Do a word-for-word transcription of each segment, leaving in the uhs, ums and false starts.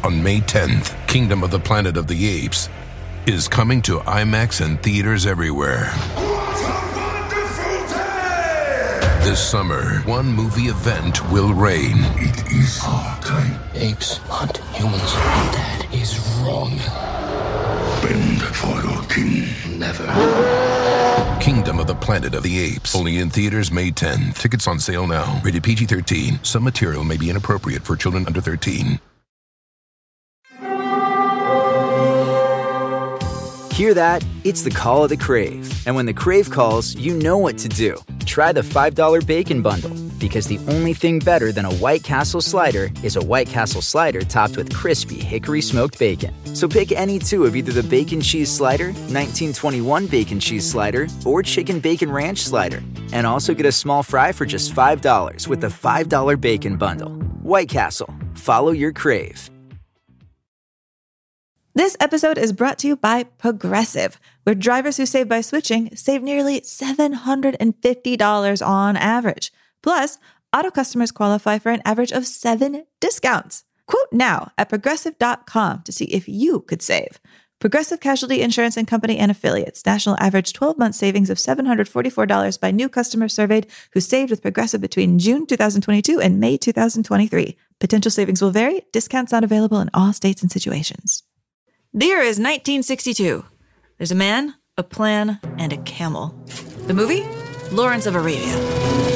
On May tenth, Kingdom of the Planet of the Apes is coming to IMAX and theaters everywhere. What a wonderful day! This summer, one movie event will reign. It is our time. Apes hunt humans. That is wrong. Bend for your king. Never. Kingdom of the Planet of the Apes. Only in theaters May tenth. Tickets on sale now. Rated P G thirteen. Some material may be inappropriate for children under thirteen. Hear that? It's the call of the Crave. And when the Crave calls, you know what to do. Try the five dollar Bacon Bundle. Because the only thing better than a White Castle slider is a White Castle slider topped with crispy hickory smoked bacon. So pick any two of either the Bacon Cheese Slider, nineteen twenty-one Bacon Cheese Slider, or Chicken Bacon Ranch Slider. And also get a small fry for just five dollars with the five dollar Bacon Bundle. White Castle. Follow your Crave. This episode is brought to you by Progressive, where drivers who save by switching save nearly seven hundred fifty dollars on average. Plus, auto customers qualify for an average of seven discounts. Quote now at progressive dot com to see if you could save. Progressive Casualty Insurance and Company and Affiliates. National average twelve-month savings of seven hundred forty-four dollars by new customers surveyed who saved with Progressive between June twenty twenty-two and May twenty twenty-three. Potential savings will vary. Discounts not available in all states and situations. The year is nineteen sixty-two. There's a man, a plan, and a camel. The movie? Lawrence of Arabia.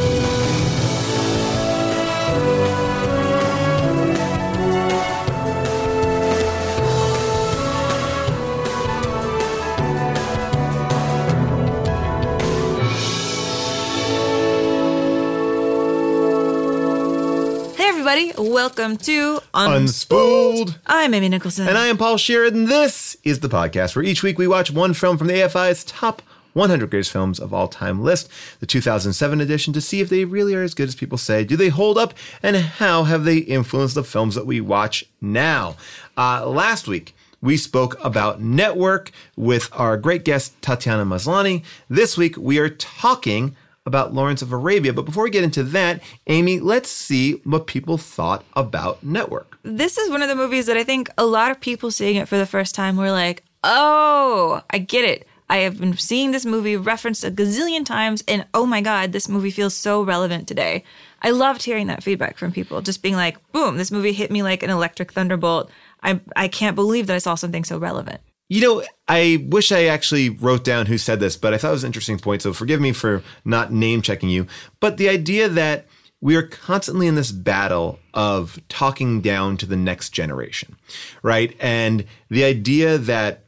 Everybody, welcome to Unspooled. Unspooled. I'm Amy Nicholson. And I am Paul Shearer, and this is the podcast where each week we watch one film from the A F I's top one hundred greatest films of all time list, the two thousand seven edition, to see if they really are as good as people say. Do they hold up, and how have they influenced the films that we watch now? Uh, last week, we spoke about Network with our great guest, Tatiana Maslany. This week, we are talking about Lawrence of Arabia. But before we get into that, Amy, let's see what people thought about Network. This is one of the movies that I think a lot of people seeing it for the first time were like, oh, I get it. I have been seeing this movie referenced a gazillion times, and oh my God, this movie feels so relevant today. I loved hearing that feedback from people, just being like, boom, this movie hit me like an electric thunderbolt. I I can't believe that I saw something so relevant. You know, I wish I actually wrote down who said this, but I thought it was an interesting point, so forgive me for not name checking you. But the idea that we are constantly in this battle of talking down to the next generation, right? And the idea that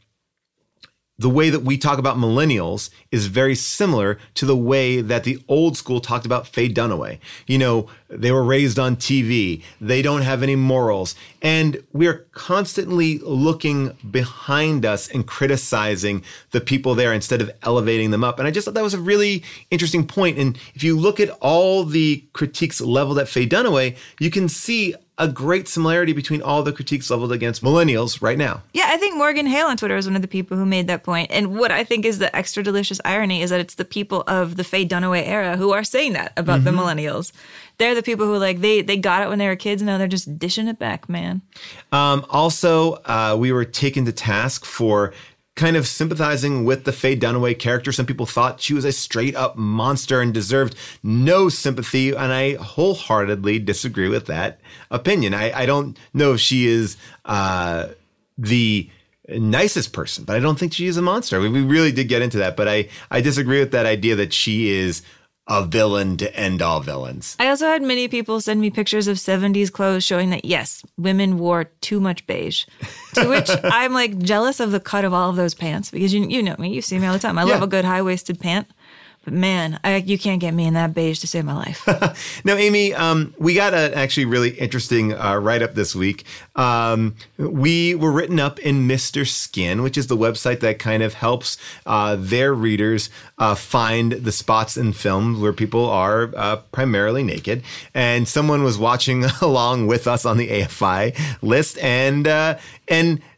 the way that we talk about millennials is very similar to the way that the old school talked about Faye Dunaway. You know, they were raised on T V. They don't have any morals. And we are constantly looking behind us and criticizing the people there instead of elevating them up. And I just thought that was a really interesting point. And if you look at all the critiques leveled at Faye Dunaway, you can see a great similarity between all the critiques leveled against millennials right now. Yeah, I think Morgan Hale on Twitter is one of the people who made that point. And what I think is the extra delicious irony is that it's the people of the Faye Dunaway era who are saying that about mm-hmm. the millennials. They're the people who like they they got it when they were kids, and now they're just dishing it back, man. Um, also, uh, we were taken to task for kind of sympathizing with the Faye Dunaway character. Some people thought she was a straight up monster and deserved no sympathy. And I wholeheartedly disagree with that opinion. I, I don't know if she is uh, the nicest person, but I don't think she is a monster. We, we really did get into that, but I, I disagree with that idea that she is a villain to end all villains. I also had many people send me pictures of seventies clothes showing that, yes, women wore too much beige. To which I'm like jealous of the cut of all of those pants because you you know me, you see me all the time. I yeah. love a good high-waisted pant. But man, I, you can't get me in that beige to save my life. Now, Amy, um, we got an actually really interesting uh, write-up this week. Um, we were written up in Mister Skin, which is the website that kind of helps uh, their readers uh, find the spots in films where people are uh, primarily naked. And someone was watching along with us on the A F I list, and uh, and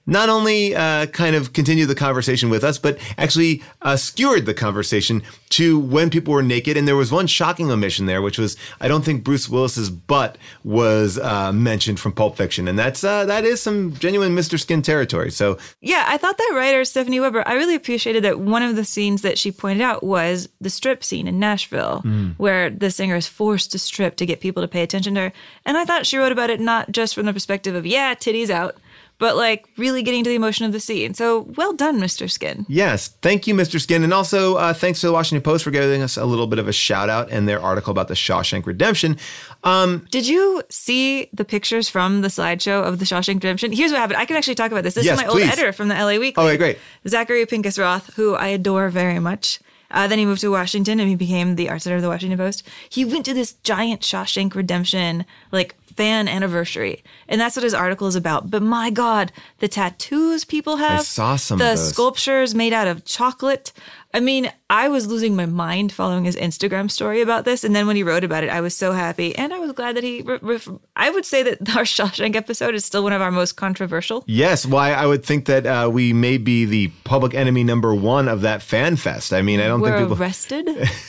not only uh, kind of continued the conversation with us, but actually uh, skewered the conversation to when people were naked. And there was one shocking omission there, which was, I don't think Bruce Willis's butt was uh, mentioned from Pulp Fiction. And that's uh, that is some genuine Mister Skin territory. So yeah, I thought that writer, Stephanie Weber, I really appreciated that one of the scenes that she pointed out was the strip scene in Nashville, mm. where the singer is forced to strip to get people to pay attention to her. And I thought she wrote about it not just from the perspective of, yeah, titties out, but like really getting to the emotion of the scene. So well done, Mister Skin. Yes. Thank you, Mister Skin. And also uh, thanks to the Washington Post for giving us a little bit of a shout out in their article about the Shawshank Redemption. Um, Did you see the pictures from the slideshow of the Shawshank Redemption? Here's what happened. I can actually talk about this. This yes, is my please. old editor from the L A Weekly. Oh, okay, great. Zachary Pincus Roth, who I adore very much. Uh, then he moved to Washington and he became the art editor of the Washington Post. He went to this giant Shawshank Redemption, like, fan anniversary. And that's what his article is about. But my God, the tattoos people have. I saw some the of those. Sculptures made out of chocolate. I mean, I was losing my mind following his Instagram story about this. And then when he wrote about it, I was so happy. And I was glad that he, re- re- I would say that our Shawshank episode is still one of our most controversial. Yes. Well, I, I would think that uh, we may be the public enemy number one of that fan fest. I mean, I don't We're think people... arrested.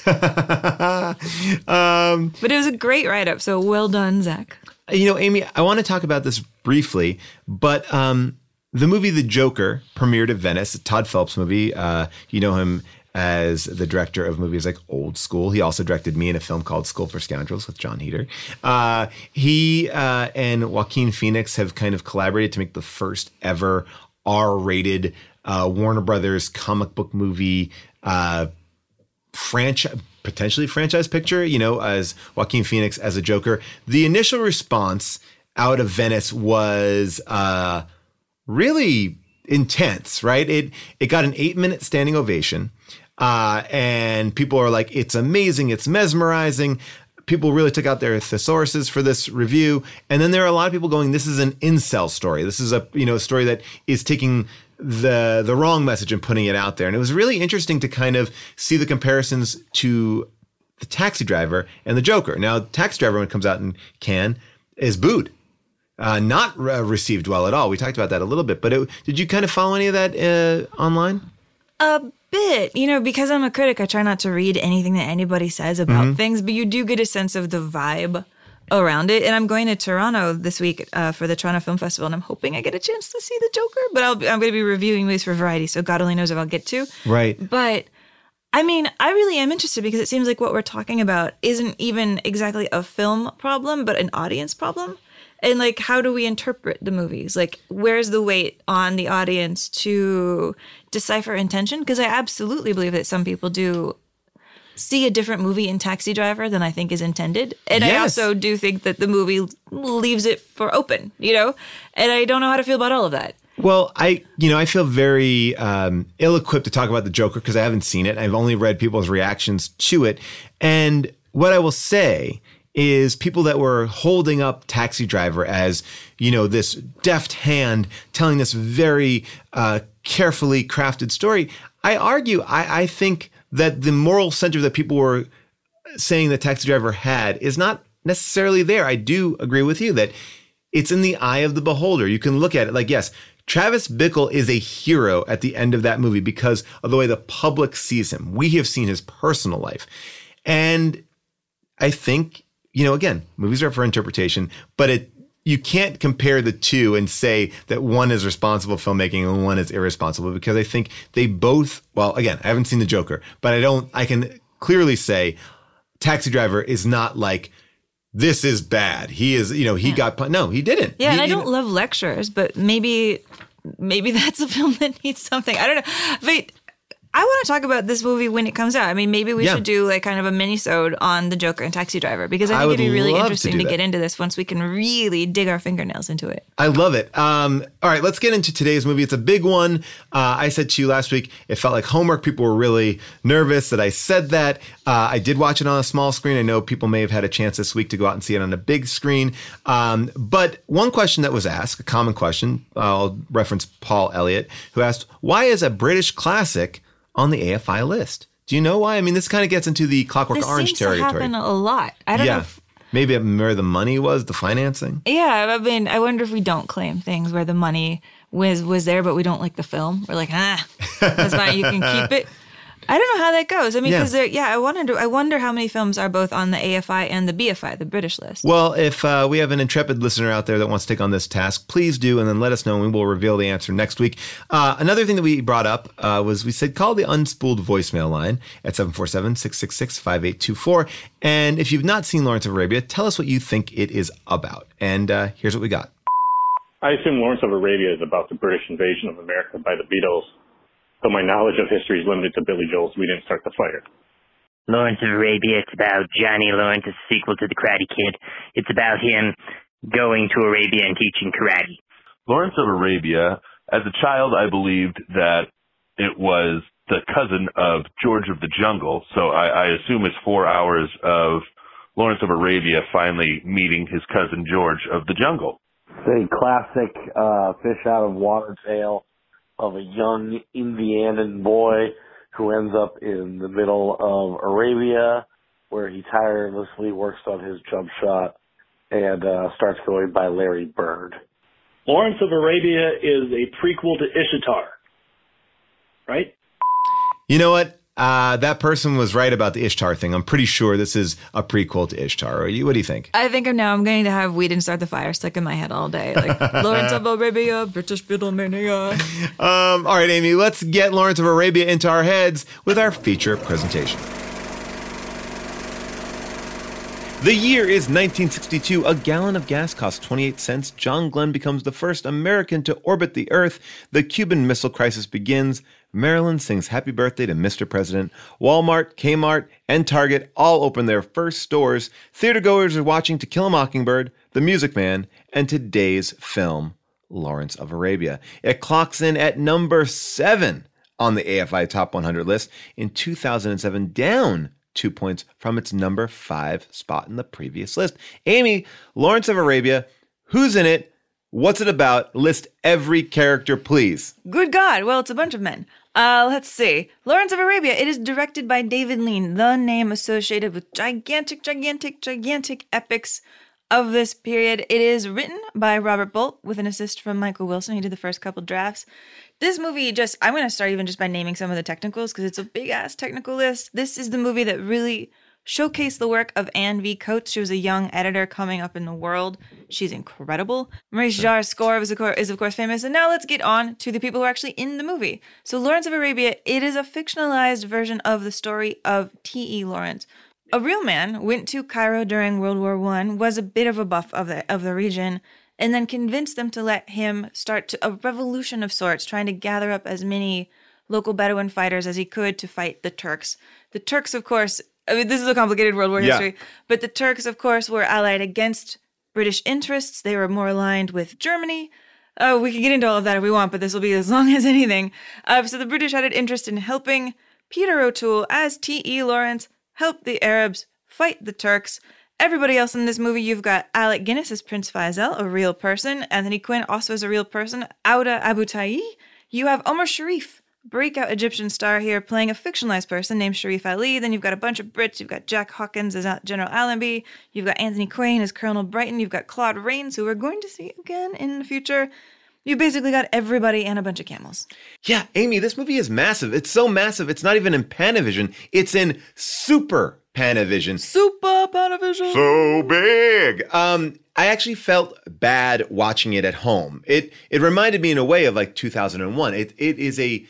um, but it was a great write-up. So well done, Zach. You know, Amy, I want to talk about this briefly, but um, the movie The Joker premiered at Venice, a Todd Phillips movie. Uh, you know him as the director of movies like Old School. He also directed me in a film called School for Scoundrels with John Heder. Uh, he uh, and Joaquin Phoenix have kind of collaborated to make the first ever R-rated uh, Warner Brothers comic book movie uh, franchise. Potentially franchise picture, you know, as Joaquin Phoenix as a Joker. The initial response out of Venice was uh, really intense, right? It it got an eight minute standing ovation, uh, and people are like, "It's amazing! It's mesmerizing." People really took out their thesauruses for this review, and then there are a lot of people going, "This is an incel story. This is a you know a story that is taking the the wrong message and putting it out there." And it was really interesting to kind of see the comparisons to the Taxi Driver and the Joker. Now, Taxi Driver, when it comes out in Cannes, is booed, uh, not re- received well at all. We talked about that a little bit, but it, did you kind of follow any of that uh, online? A bit, you know, because I'm a critic, I try not to read anything that anybody says about mm-hmm. things, but you do get a sense of the vibe around it. And I'm going to Toronto this week uh, for the Toronto Film Festival, and I'm hoping I get a chance to see the Joker, but I'll, I'm going to be reviewing movies for Variety, so God only knows if I'll get to. Right. But, I mean, I really am interested because it seems like what we're talking about isn't even exactly a film problem, but an audience problem. And, like, how do we interpret the movies? Like, where's the weight on the audience to decipher intention? Because I absolutely believe that some people do see a different movie in Taxi Driver than I think is intended. And yes. I also do think that the movie leaves it for open, you know? And I don't know how to feel about all of that. Well, I, you know, I feel very um, ill-equipped to talk about the Joker because I haven't seen it. I've only read people's reactions to it. And what I will say is people that were holding up Taxi Driver as, you know, this deft hand telling this very uh, carefully crafted story, I argue, I, I think that the moral center that people were saying that Taxi Driver had is not necessarily there. I do agree with you that it's in the eye of the beholder. You can look at it like, yes, Travis Bickle is a hero at the end of that movie because of the way the public sees him. We have seen his personal life. And I think, you know, again, movies are for interpretation, but it you can't compare the two and say that one is responsible filmmaking and one is irresponsible, because I think they both, well, again, I haven't seen The Joker, but I don't, I can clearly say Taxi Driver is not like, this is bad. He is, you know, he yeah. got, no, he didn't. Yeah, he, and I don't love lectures, but maybe, maybe that's a film that needs something. I don't know. But I want to talk about this movie when it comes out. I mean, maybe we yeah. should do like kind of a mini-sode on The Joker and Taxi Driver, because I think I it'd be really interesting to, to get into this once we can really dig our fingernails into it. I love it. Um, all right, let's get into today's movie. It's a big one. Uh, I said to you last week, it felt like homework. People were really nervous that I said that. Uh, I did watch it on a small screen. I know people may have had a chance this week to go out and see it on a big screen. Um, but one question that was asked, a common question, I'll reference Paul Elliott, who asked, why is a British classic on the A F I list? Do you know why? I mean, this kind of gets into the Clockwork this Orange seems territory. This happen a lot. I don't yeah. know if, Maybe where the money was, the financing? Yeah, I mean, I wonder if we don't claim things where the money was was there, but we don't like the film. We're like, ah, that's fine, you can keep it. I don't know how that goes. I mean, because yeah. yeah, I wonder. I wonder how many films are both on the A F I and the B F I, the British list. Well, if uh, we have an intrepid listener out there that wants to take on this task, please do, and then let us know, and we will reveal the answer next week. Uh, another thing that we brought up uh, was we said call the unspooled voicemail line at seven four seven, six six six, five eight two four. And if you've not seen Lawrence of Arabia, tell us what you think it is about. And uh, here's what we got. I assume Lawrence of Arabia is about the British invasion of America by the Beatles. So my knowledge of history is limited to Billy Joel's We Didn't Start the Fire. Lawrence of Arabia, it's about Johnny Lawrence, a sequel to The Karate Kid. It's about him going to Arabia and teaching karate. Lawrence of Arabia, as a child, I believed that it was the cousin of George of the Jungle. So I, I assume it's four hours of Lawrence of Arabia finally meeting his cousin George of the Jungle. It's a classic uh, fish out of water tale of a young Indianan boy who ends up in the middle of Arabia, where he tirelessly works on his jump shot and uh, starts going by Larry Bird. Lawrence of Arabia is a prequel to Ishtar, right? You know what? Uh, that person was right about the Ishtar thing. I'm pretty sure this is a prequel to Ishtar. What do you, what do you think? I think now I'm going to have We Didn't Start the Fire stuck in my head all day. Like Lawrence of Arabia, British Beatlemania. Um, all right, Amy, let's get Lawrence of Arabia into our heads with our feature presentation. The year is nineteen sixty-two. A gallon of gas costs twenty-eight cents. John Glenn becomes the first American to orbit the Earth. The Cuban Missile Crisis begins. Maryland sings happy birthday to Mister President. Walmart, Kmart, and Target all open their first stores. Theatergoers are watching To Kill a Mockingbird, The Music Man, and today's film, Lawrence of Arabia. It clocks in at number seven on the A F I Top one hundred list in two thousand seven, down two points from its number five spot in the previous list. Amy, Lawrence of Arabia, who's in it? What's it about? List every character, please. Good God. Well, it's a bunch of men. Uh, let's see. Lawrence of Arabia. It is directed by David Lean, the name associated with gigantic, gigantic, gigantic epics of this period. It is written by Robert Bolt with an assist from Michael Wilson. He did the first couple drafts. This movie just, I'm going to start even just by naming some of the technicals because it's a big ass technical list. This is the movie that really showcased the work of Anne V. Coates. She was a young editor coming up in the world. She's incredible. Maurice Jarre's score is of, course, is of course famous. And now let's get on to the people who are actually in the movie. So Lawrence of Arabia, it is a fictionalized version of the story of T E Lawrence. A real man, went to Cairo during World War One, was a bit of a buff of the of the region, and then convinced them to let him start to, a revolution of sorts, trying to gather up as many local Bedouin fighters as he could to fight the Turks. The Turks, of course, I mean, this is a complicated World War yeah. history, but the Turks, of course, were allied against British interests. They were more aligned with Germany. Uh, we can get into all of that if we want, but this will be as long as anything. Uh, so the British had an interest in helping Peter O'Toole as T E Lawrence help the Arabs fight the Turks. Everybody else in this movie, you've got Alec Guinness as Prince Faisal, a real person. Anthony Quinn also is a real person. Auda Abu Tayi. You have Omar Sharif, breakout Egyptian star here, playing a fictionalized person named Sharif Ali. Then you've got a bunch of Brits. You've got Jack Hawkins as General Allenby. You've got Anthony Quinn as Colonel Brighton. You've got Claude Rains, who we're going to see again in the future. You basically got everybody and a bunch of camels. Yeah, Amy, this movie is massive. It's so massive, it's not even in Panavision. It's in Super Panavision. Super Panavision. So big. Um, I actually felt bad watching it at home. It it reminded me in a way of like two thousand one. It It is a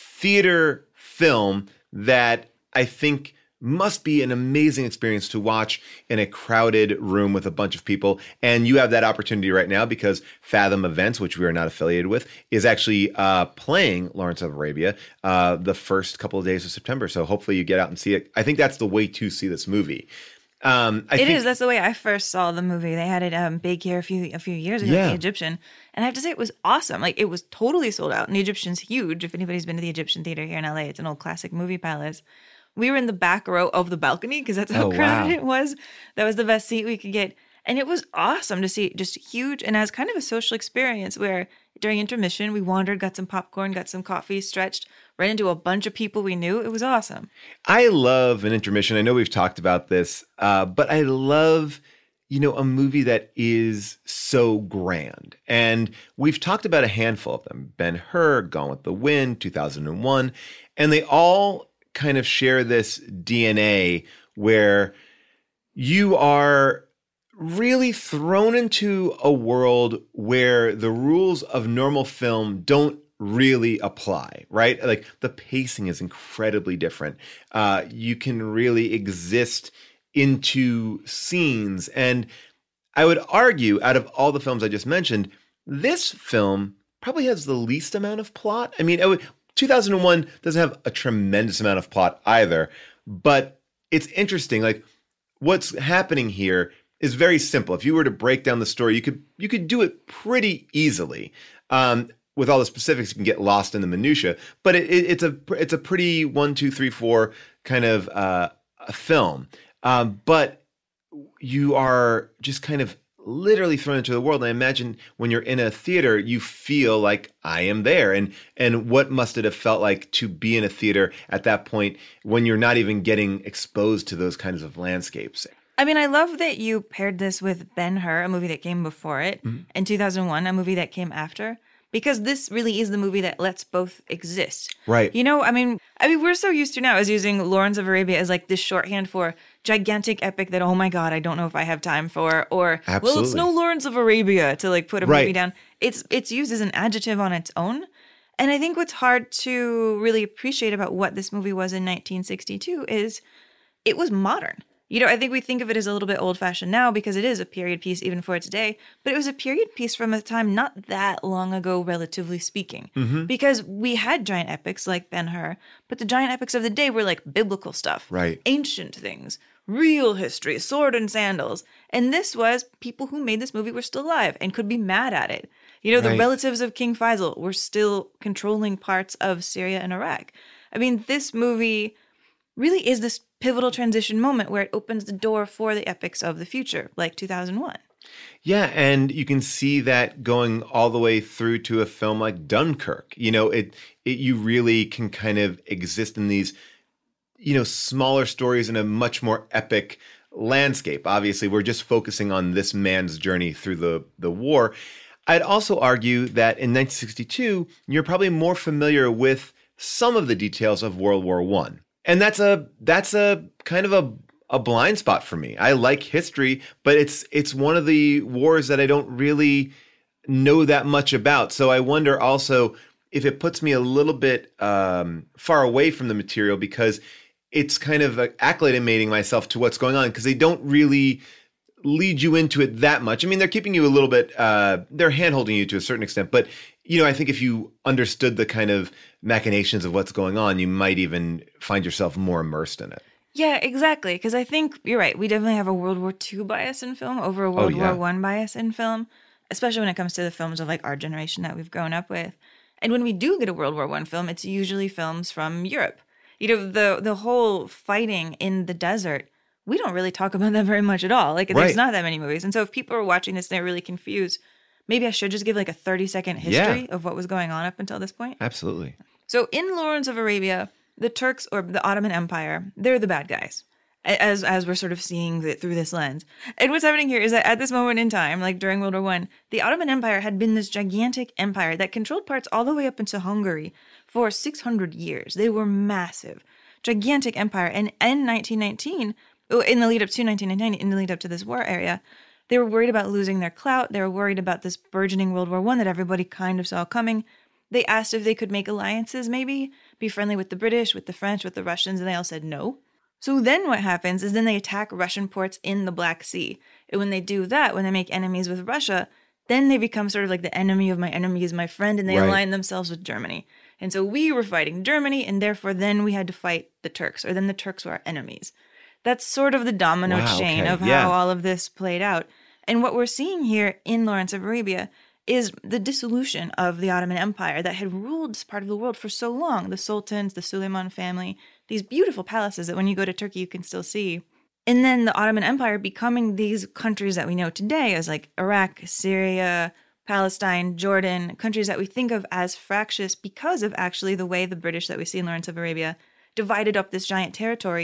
theater film that I think must be an amazing experience to watch in a crowded room with a bunch of people. And you have that opportunity right now because Fathom Events, which we are not affiliated with, is actually uh, playing Lawrence of Arabia uh, the first couple of days of September. So hopefully you get out and see it. I think that's the way to see this movie. Um, I it think, is. That's the way I first saw the movie. They had it um, big here a few a few years ago, Yeah. The Egyptian. And I have to say, it was awesome. Like, it was totally sold out. And the Egyptian's huge. If anybody's been to the Egyptian Theater here in L A, it's an old classic movie palace. We were in the back row of the balcony because that's how Oh, crowded wow. it was. That was the best seat we could get. And it was awesome to see, just huge. And as kind of a social experience where during intermission, we wandered, got some popcorn, got some coffee, stretched, ran into a bunch of people we knew. It was awesome. I love an intermission. I know we've talked about this, uh, but I love you know, a movie that is so grand. And we've talked about a handful of them. Ben-Hur, Gone with the Wind, two thousand one, and they all kind of share this D N A where you are really thrown into a world where the rules of normal film don't really apply, right? Like the pacing is incredibly different. Uh, you can really exist into scenes. And I would argue, out of all the films I just mentioned, this film probably has the least amount of plot. I mean, it would, two thousand one doesn't have a tremendous amount of plot either, but it's interesting. Like what's happening here is very simple. If you were to break down the story, you could you could do it pretty easily. Um, with all the specifics, you can get lost in the minutia, but it, it, it's a it's a pretty one, two, three, four kind of uh, a film. Um, but you are just kind of literally thrown into the world. And I imagine when you're in a theater, you feel like I am there. And and what must it have felt like to be in a theater at that point when you're not even getting exposed to those kinds of landscapes? I mean, I love that you paired this with Ben-Hur, a movie that came before it, mm-hmm. and two thousand one, a movie that came after. Because this really is the movie that lets both exist. Right. You know, I mean, I mean, we're so used to now as using Lawrence of Arabia as like this shorthand for gigantic epic that, oh my God, I don't know if I have time for, or, Absolutely. well, it's no Lawrence of Arabia to like put a right. movie down. It's it's used as an adjective on its own. And I think what's hard to really appreciate about what this movie was in nineteen sixty-two is it was modern. You know, I think we think of it as a little bit old-fashioned now because it is a period piece even for its day, but it was a period piece from a time not that long ago, relatively speaking, mm-hmm. because we had giant epics like Ben-Hur, but the giant epics of the day were like biblical stuff, right? Ancient things, real history, sword and sandals. And this was people who made this movie were still alive and could be mad at it. You know, the right. relatives of King Faisal were still controlling parts of Syria and Iraq. I mean, this movie really is this pivotal transition moment where it opens the door for the epics of the future, like two thousand one. Yeah, and you can see that going all the way through to a film like Dunkirk. You know, it, it you really can kind of exist in these, you know, smaller stories in a much more epic landscape. Obviously, we're just focusing on this man's journey through the, the war. I'd also argue that in nineteen sixty-two, you're probably more familiar with some of the details of World War One. And that's a that's a kind of a, a blind spot for me. I like history, but it's it's one of the wars that I don't really know that much about. So I wonder also if it puts me a little bit um, far away from the material because it's kind of acclimating myself to what's going on because they don't really lead you into it that much. I mean, they're keeping you a little bit, uh, they're hand-holding you to a certain extent, but you know, I think if you understood the kind of machinations of what's going on, you might even find yourself more immersed in it. Yeah, exactly. Because I think you're right. We definitely have a World War Two bias in film over a World oh, yeah. War One bias in film, especially when it comes to the films of like our generation that we've grown up with. And when we do get a World War One film, it's usually films from Europe. You know, the the whole fighting in the desert, we don't really talk about that very much at all. Like, right. there's not that many movies. And so if people are watching this, they're really confused. Maybe I should just give like a thirty second history yeah. of what was going on up until this point. Absolutely. So in Lawrence of Arabia, the Turks or the Ottoman Empire, they're the bad guys, as as we're sort of seeing it through this lens. And what's happening here is that at this moment in time, like during World War One, the Ottoman Empire had been this gigantic empire that controlled parts all the way up into Hungary for six hundred years. They were massive, gigantic empire. And in nineteen nineteen, in the lead up to nineteen nineteen, in the lead up to this war area, they were worried about losing their clout. They were worried about this burgeoning World War One that everybody kind of saw coming. They asked if they could make alliances, maybe, be friendly with the British, with the French, with the Russians, and they all said no. So then what happens is then they attack Russian ports in the Black Sea. And when they do that, when they make enemies with Russia, then they become sort of like the enemy of my enemy is my friend, and they right. align themselves with Germany. And so we were fighting Germany, and therefore then we had to fight the Turks, or then the Turks were our enemies. That's sort of the domino wow, chain okay. of how yeah. all of this played out. And what we're seeing here in Lawrence of Arabia is the dissolution of the Ottoman Empire that had ruled this part of the world for so long. The sultans, the Suleiman family, these beautiful palaces that when you go to Turkey, you can still see. And then the Ottoman Empire becoming these countries that we know today as like Iraq, Syria, Palestine, Jordan, countries that we think of as fractious because of actually the way the British that we see in Lawrence of Arabia divided up this giant territory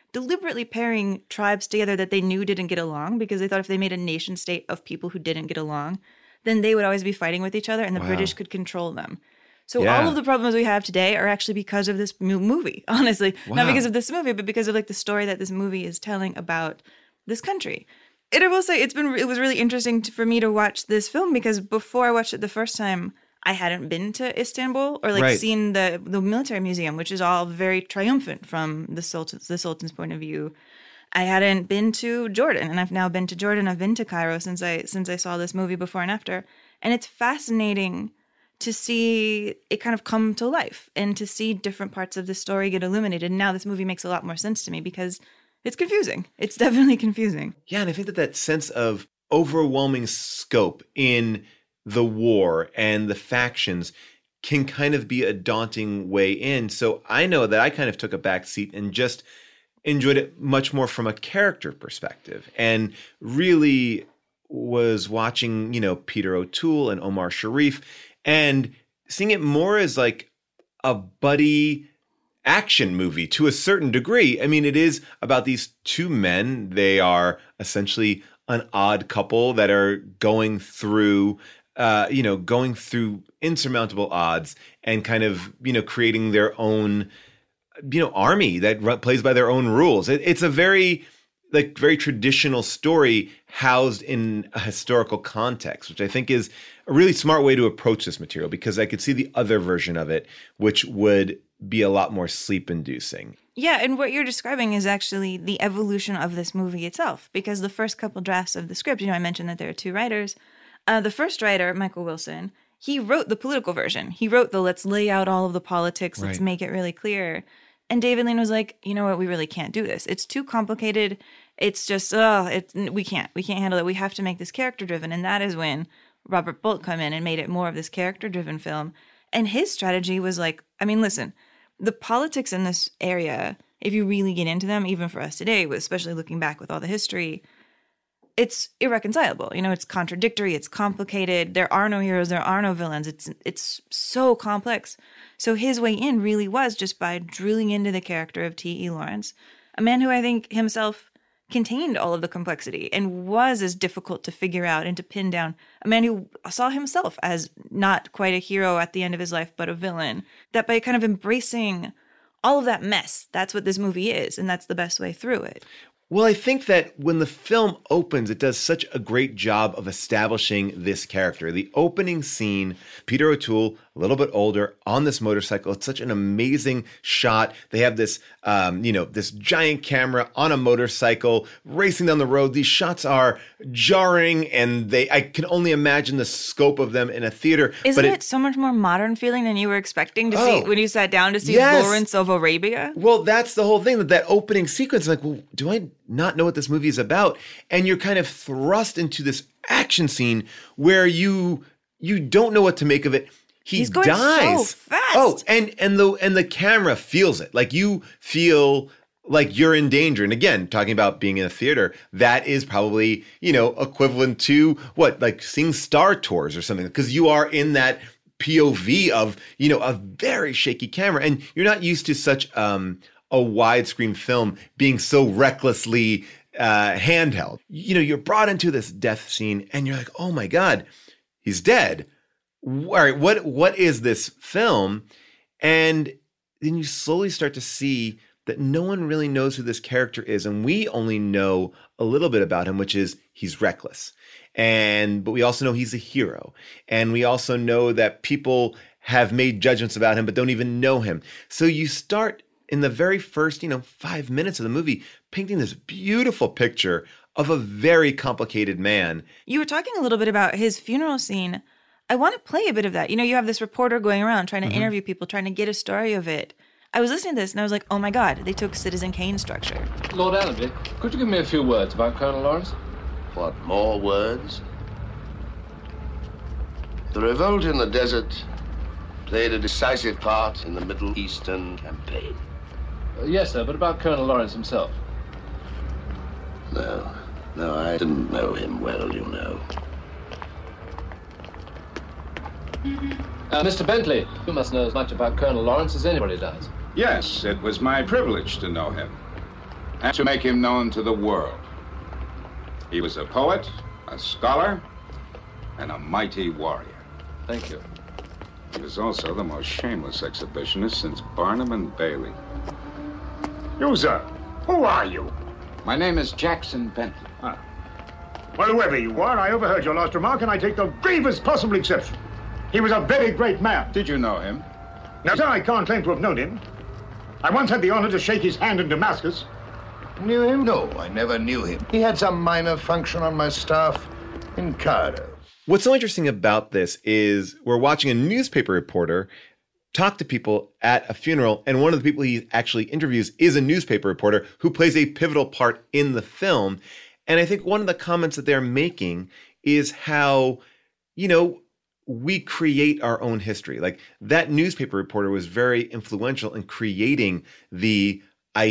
deliberately pairing tribes together that they knew didn't get along because they thought if they made a nation state of people who didn't get along, then they would always be fighting with each other and the Wow. British could control them. So Yeah. all of the problems we have today are actually because of this mo- movie, honestly. Wow. Not because of this movie, but because of like the story that this movie is telling about this country. And I will say it's been it was really interesting to, for me to watch this film because before I watched it the first time, I hadn't been to Istanbul or like Right. seen the the military museum, which is all very triumphant from the Sultan's the Sultan's point of view. I hadn't been to Jordan, and I've now been to Jordan. I've been to Cairo since I since I saw this movie before and after, and it's fascinating to see it kind of come to life and to see different parts of the story get illuminated. And now this movie makes a lot more sense to me because it's confusing. It's definitely confusing. Yeah, and I think that that sense of overwhelming scope in the war and the factions can kind of be a daunting way in. So I know that I kind of took a back seat and just enjoyed it much more from a character perspective and really was watching, you know, Peter O'Toole and Omar Sharif and seeing it more as like a buddy action movie to a certain degree. I mean, it is about these two men. They are essentially an odd couple that are going through, uh, you know, going through insurmountable odds and kind of, you know, creating their own, you know, army that r- plays by their own rules. It, it's a very, like, very traditional story housed in a historical context, which I think is a really smart way to approach this material because I could see the other version of it, which would be a lot more sleep-inducing. Yeah, and what you're describing is actually the evolution of this movie itself, because the first couple drafts of the script, you know, I mentioned that there are two writers. Uh, the first writer, Michael Wilson, he wrote the political version. He wrote the let's lay out all of the politics, let's Right. make it really clear. And David Lean was like, you know what, we really can't do this. It's too complicated. It's just, oh, it, we can't. We can't handle it. We have to make this character-driven. And that is when Robert Bolt came in and made it more of this character-driven film. And his strategy was like, I mean, listen, the politics in this area, if you really get into them, even for us today, especially looking back with all the history, it's irreconcilable. You know, it's contradictory, it's complicated. There are no heroes, there are no villains. It's it's so complex. So his way in really was just by drilling into the character of T E. Lawrence, a man who I think himself contained all of the complexity and was as difficult to figure out and to pin down, a man who saw himself as not quite a hero at the end of his life, but a villain, that by kind of embracing all of that mess, that's what this movie is, and that's the best way through it. Well, I think that when the film opens, it does such a great job of establishing this character. The opening scene, Peter O'Toole, a little bit older, on this motorcycle. It's such an amazing shot. They have this, um, you know, this giant camera on a motorcycle racing down the road. These shots are jarring, and they I can only imagine the scope of them in a theater. Isn't but it, so much more modern feeling than you were expecting to Oh. see when you sat down to see Yes. Lawrence of Arabia? Well, that's the whole thing, that that opening sequence, like, well, do I not know what this movie is about? And you're kind of thrust into this action scene where you you don't know what to make of it. He He's going dies. so fast. Oh, and and the and the camera feels it. Like, you feel like you're in danger. And again, talking about being in a theater, that is probably, you know, equivalent to what, like seeing Star Tours or something, because you are in that P O V of, you know, a very shaky camera, and you're not used to such um a widescreen film being so recklessly uh, handheld. You know, you're brought into this death scene and you're like, oh my God, he's dead. All right, what what is this film? And then you slowly start to see that no one really knows who this character is. And we only know a little bit about him, which is he's reckless. And but we also know he's a hero. And we also know that people have made judgments about him, but don't even know him. So you start in the very first, you know, five minutes of the movie, painting this beautiful picture of a very complicated man. You were talking a little bit about his funeral scene. I want to play a bit of that. You know, you have this reporter going around trying to Mhm. interview people, trying to get a story of it. I was listening to this and I was like, oh my God, they took Citizen Kane structure. Lord Allenby, could you give me a few words about Colonel Lawrence? What, more words? The revolt in the desert played a decisive part in the Middle Eastern campaign. Uh, yes, sir, but about Colonel Lawrence himself. No, no, I didn't know him well, you know. Uh, Mister Bentley, you must know as much about Colonel Lawrence as anybody does. Yes, it was my privilege to know him. and to make him known to the world. He was a poet, a scholar, and a mighty warrior. Thank you. He was also the most shameless exhibitionist since Barnum and Bailey. You, sir, who are you? My name is Jackson Bentley. Ah. Well, whoever you are, I overheard your last remark, and I take the gravest possible exception. He was a very great man. Did you know him? Now, sir, I can't claim to have known him. I once had the honor to shake his hand in Damascus. Knew him? No, I never knew him. He had some minor function on my staff in Cairo. What's so interesting about this is we're watching a newspaper reporter talk to people at a funeral, and one of the people he actually interviews is a newspaper reporter who plays a pivotal part in the film. And I think one of the comments that they're making is how, you know, we create our own history. Like, that newspaper reporter was very influential in creating the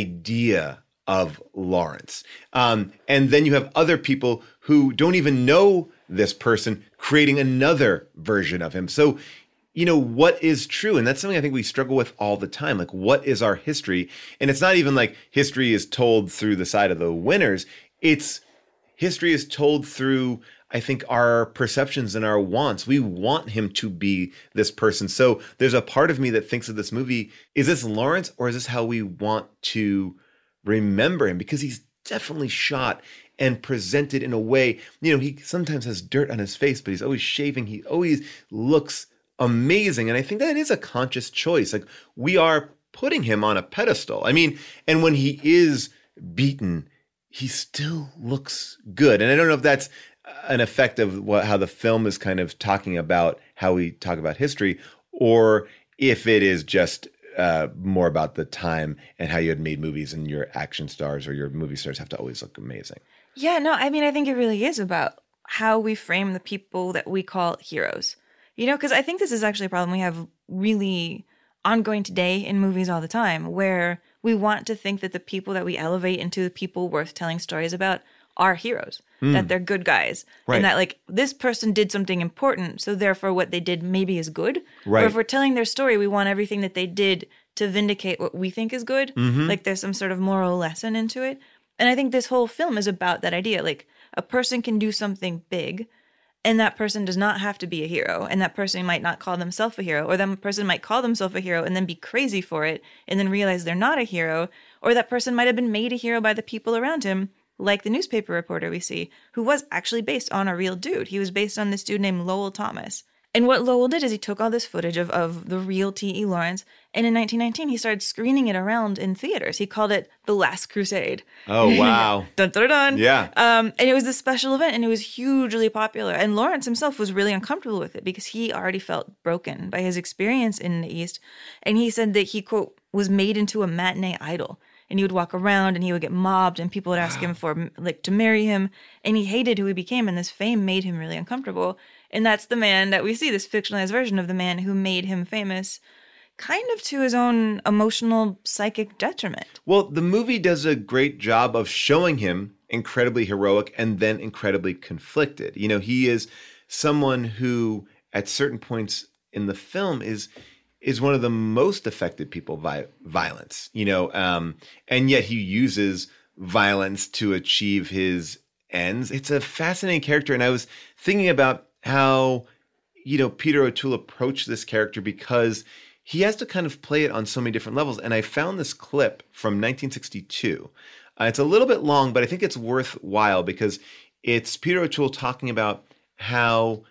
idea of Lawrence. Um, and then you have other people who don't even know this person creating another version of him. So, you know, what is true? And that's something I think we struggle with all the time. Like, what is our history? And it's not even like history is told through the side of the winners. It's history is told through, I think, our perceptions and our wants. We want him to be this person. So there's a part of me that thinks of this movie, is this Lawrence, or is this how we want to remember him? Because he's definitely shot and presented in a way, you know, he sometimes has dirt on his face, but he's always shaving. He always looks amazing. And I think that is a conscious choice. Like, we are putting him on a pedestal. I mean, and when he is beaten, he still looks good. And I don't know if that's an effect of what, how the film is kind of talking about how we talk about history, or if it is just uh, more about the time and how you had made movies and your action stars or your movie stars have to always look amazing. Yeah, no, I mean, I think it really is about how we frame the people that we call heroes. You know, because I think this is actually a problem we have really ongoing today in movies all the time, where we want to think that the people that we elevate into the people worth telling stories about are heroes, mm. that they're good guys, right. and that, like, this person did something important, so therefore what they did maybe is good. Right. Or if we're telling their story, we want everything that they did to vindicate what we think is good. Mm-hmm. Like, there's some sort of moral lesson into it. And I think this whole film is about that idea. Like, a person can do something big, and that person does not have to be a hero. And that person might not call themselves a hero. Or that person might call themselves a hero and then be crazy for it and then realize they're not a hero. Or that person might have been made a hero by the people around him, like the newspaper reporter we see, who was actually based on a real dude. He was based on this dude named Lowell Thomas. And what Lowell did is he took all this footage of, of the real T E. Lawrence, and in nineteen nineteen, he started screening it around in theaters. He called it The Last Crusade. Oh, wow. Dun, dun, dun. Yeah. Um, and it was a special event, and it was hugely popular. And Lawrence himself was really uncomfortable with it because he already felt broken by his experience in the East. And he said that he, quote, was made into a matinee idol. And he would walk around and he would get mobbed and people would ask him for, like, to marry him. And he hated who he became, and this fame made him really uncomfortable. And that's the man that we see, this fictionalized version of the man who made him famous, kind of to his own emotional, psychic detriment. Well, the movie does a great job of showing him incredibly heroic and then incredibly conflicted. You know, he is someone who, at certain points in the film, is is one of the most affected people by violence, you know, um, and yet he uses violence to achieve his ends. It's a fascinating character. And I was thinking about how, you know, Peter O'Toole approached this character because he has to kind of play it on so many different levels. And I found this clip from nineteen sixty-two. Uh, it's a little bit long, but I think it's worthwhile because it's Peter O'Toole talking about how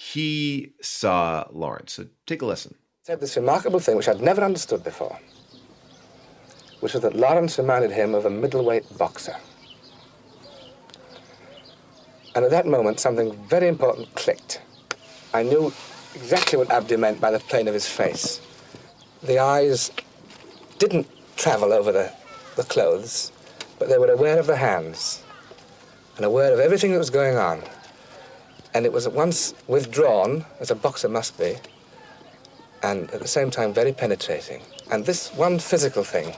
he saw Lawrence. So take a listen. Said this remarkable thing which I'd never understood before, which was that Lawrence reminded him of a middleweight boxer. And at that moment, something very important clicked. I knew exactly what Abdi meant by the plane of his face. The eyes didn't travel over the, the clothes, but they were aware of the hands and aware of everything that was going on. And it was at once withdrawn, as a boxer must be, and at the same time very penetrating. And this one physical thing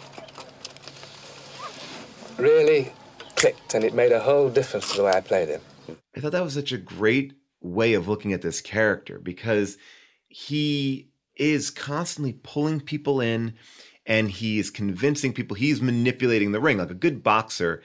really clicked, and it made a whole difference to the way I played him. I thought that was such a great way of looking at this character because he is constantly pulling people in, and he is convincing people, he's manipulating the ring. Like a good boxer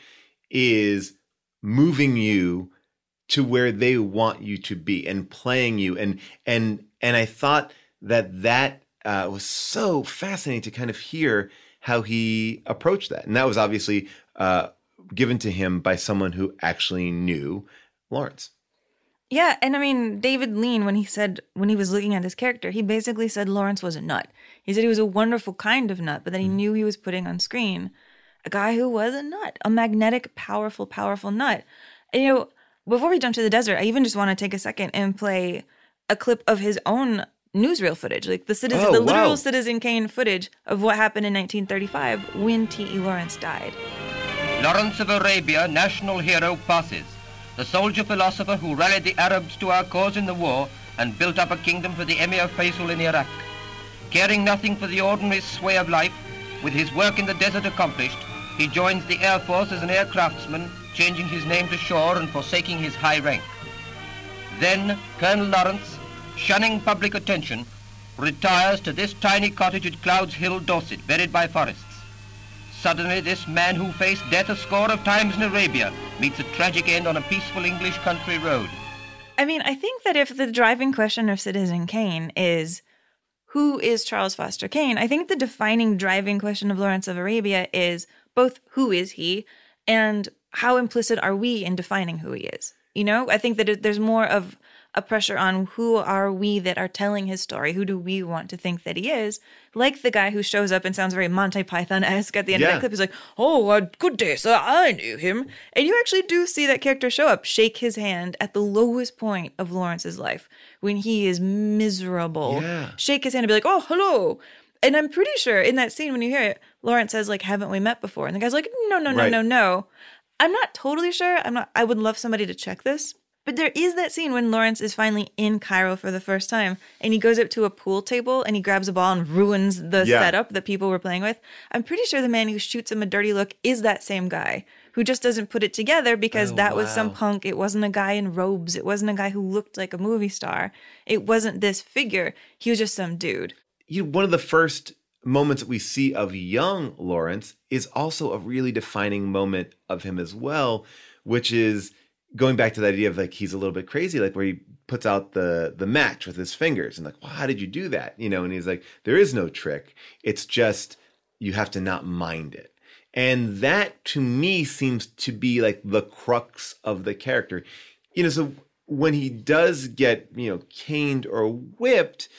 is moving you to where they want you to be and playing you. And and and I thought that that uh, was so fascinating to kind of hear how he approached that. And that was obviously uh, given to him by someone who actually knew Lawrence. Yeah, and I mean, David Lean, when he said, when he was looking at this character, he basically said Lawrence was a nut. He said he was a wonderful kind of nut, but then he knew he was putting on screen a guy who was a nut, a magnetic, powerful, powerful nut. And, you know, before we jump to the desert, I even just want to take a second and play a clip of his own newsreel footage, like the citizen, oh, the literal wow. Citizen Kane footage of what happened in nineteen thirty-five when T E Lawrence died. Lawrence of Arabia, national hero, passes. The soldier philosopher who rallied the Arabs to our cause in the war and built up a kingdom for the Emir Faisal in Iraq. Caring nothing for the ordinary sway of life, with his work in the desert accomplished, he joins the Air Force as an air craftsman, changing his name to Shore and forsaking his high rank. Then Colonel Lawrence, shunning public attention, retires to this tiny cottage at Clouds Hill, Dorset, buried by forests. Suddenly, this man who faced death a score of times in Arabia meets a tragic end on a peaceful English country road. I mean, I think that if the driving question of Citizen Kane is, who is Charles Foster Kane? I think the defining driving question of Lawrence of Arabia is both who is he and how implicit are we in defining who he is? You know, I think that there's more of a pressure on who are we that are telling his story? Who do we want to think that he is? Like the guy who shows up and sounds very Monty Python-esque at the end Yeah. of that clip. He's like, oh, uh, good day, sir. I knew him. And you actually do see that character show up, shake his hand at the lowest point of Lawrence's life when he is miserable. Yeah. Shake his hand and be like, oh, hello. And I'm pretty sure in that scene when you hear it, Lawrence says, like, haven't we met before? And the guy's like, no, no, no, Right. no, no. I'm not totally sure. I'm not. I would love somebody to check this. But there is that scene when Lawrence is finally in Cairo for the first time and he goes up to a pool table and he grabs a ball and ruins the Yeah. setup that people were playing with. I'm pretty sure the man who shoots him a dirty look is that same guy who just doesn't put it together because Oh, that was some wow. punk. It wasn't a guy in robes. It wasn't a guy who looked like a movie star. It wasn't this figure. He was just some dude. You know, one of the first moments that we see of young Lawrence is also a really defining moment of him as well, which is going back to the idea of like he's a little bit crazy, like where he puts out the the match with his fingers and like, well, how did you do that? You know, and he's like, there is no trick. It's just you have to not mind it. And that to me seems to be like the crux of the character. You know, so when he does get, you know, caned or whipped,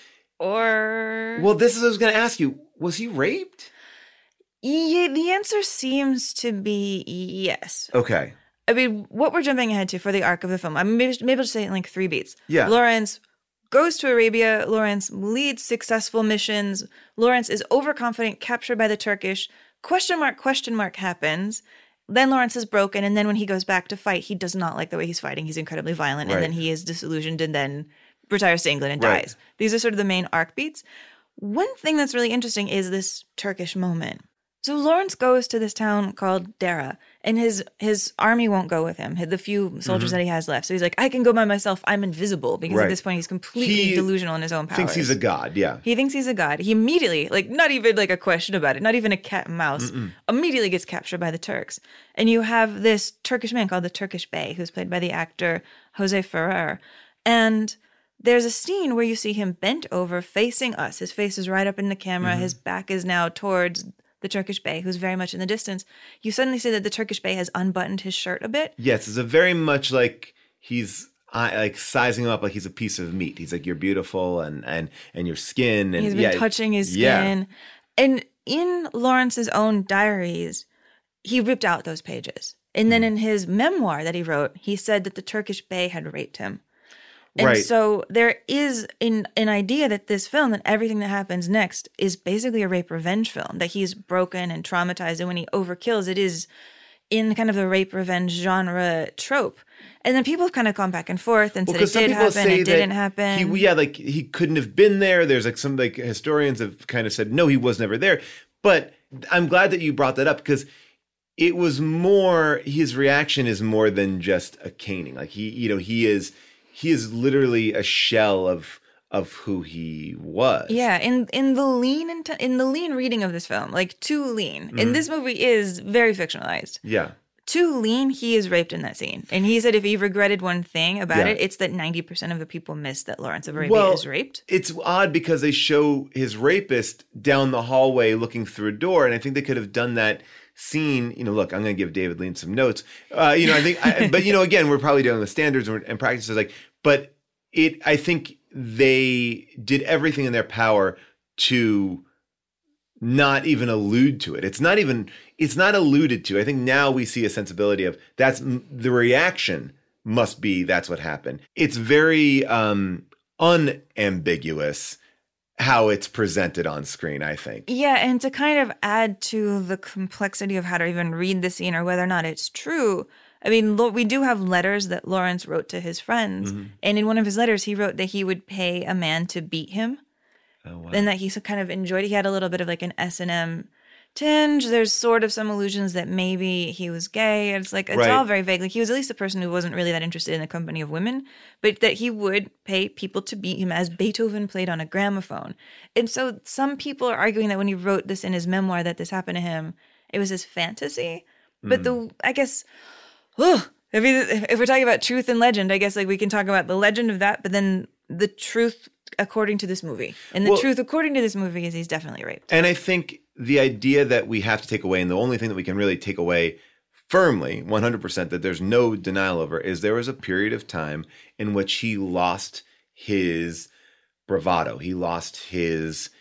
Or well, this is what I was going to ask you. Was he raped? yeah, the answer seems to be yes. Okay. I mean, what we're jumping ahead to for the arc of the film, I'm maybe, maybe I'll just say it in like three beats. Yeah. Lawrence goes to Arabia. Lawrence leads successful missions. Lawrence is overconfident, captured by the Turkish. Question mark, question mark happens. Then Lawrence is broken. And then when he goes back to fight, he does not like the way he's fighting. He's incredibly violent. Right. And then he is disillusioned and then retires to England and Right. dies. These are sort of the main arc beats. One thing that's really interesting is this Turkish moment. So Lawrence goes to this town called Dara, and his his army won't go with him, the few soldiers Mhm. that he has left. So he's like, I can go by myself. I'm invisible. Because Right. at this point, he's completely He delusional in his own powers. Thinks he's a god, yeah. He thinks he's a god. He immediately, like, not even like a question about it, not even a cat and mouse, Mm-mm. immediately gets captured by the Turks. And you have this Turkish man called the Turkish Bey, who's played by the actor Jose Ferrer. And there's a scene where you see him bent over facing us. His face is right up in the camera. Mhm. His back is now towards the Turkish Bey, who's very much in the distance. You suddenly see that the Turkish Bey has unbuttoned his shirt a bit. Yes, it's a very much like he's uh, like sizing him up like he's a piece of meat. He's like, you're beautiful and and and your skin. And He's been yeah, touching his yeah. skin. And in Lawrence's own diaries, he ripped out those pages. And then in his memoir that he wrote, he said that the Turkish Bey had raped him. And Right. so there is an, an idea that this film, that everything that happens next is basically a rape revenge film, that he's broken and traumatized. And when he overkills, it is in kind of the rape revenge genre trope. And then people have kind of gone back and forth and Well, said 'cause it some did people happen, say it didn't that happen. He, yeah, like he couldn't have been there. There's like some like historians have kind of said, no, he was never there. But I'm glad that you brought that up because it was more, his reaction is more than just a caning. Like he, you know, he is, he is literally a shell of, of who he was. Yeah, in in the lean in, in the lean reading of this film, like too lean. Mhm. And this movie is very fictionalized. Yeah. Too lean, he is raped in that scene. And he said if he regretted one thing about Yeah. it, it's that ninety percent of the people missed that Lawrence of Arabia Well, is raped. it's odd because they show his rapist down the hallway looking through a door, and I think they could have done that scene. You know, look, I'm going to give David Lean some notes. Uh, you know, I think, I, but you know, again, we're probably dealing with standards and, and practices. Like, but it, I think they did everything in their power to not even allude to it. It's not even, it's not alluded to. I think now we see a sensibility of that's the reaction must be that's what happened. It's very um, unambiguous how it's presented on screen, I think. Yeah, and to kind of add to the complexity of how to even read the scene or whether or not it's true, I mean, lo- we do have letters that Lawrence wrote to his friends. Mhm. And in one of his letters, he wrote that he would pay a man to beat him. Oh, wow. And that he so kind of enjoyed it. He had a little bit of like an S and M tinge. There's sort of some allusions that maybe he was gay. It's like, it's Right. all very vague. Like he was at least a person who wasn't really that interested in the company of women, but that he would pay people to beat him as Beethoven played on a gramophone. And so some people are arguing that when he wrote this in his memoir that this happened to him, it was his fantasy. But the, I guess, ugh, I mean, if we're talking about truth and legend, I guess like we can talk about the legend of that, but then the truth according to this movie. And the Well- truth according to this movie is he's definitely raped. And I think the idea that we have to take away, and the only thing that we can really take away firmly, one hundred percent, that there's no denial over, is there was a period of time in which he lost his bravado. He lost his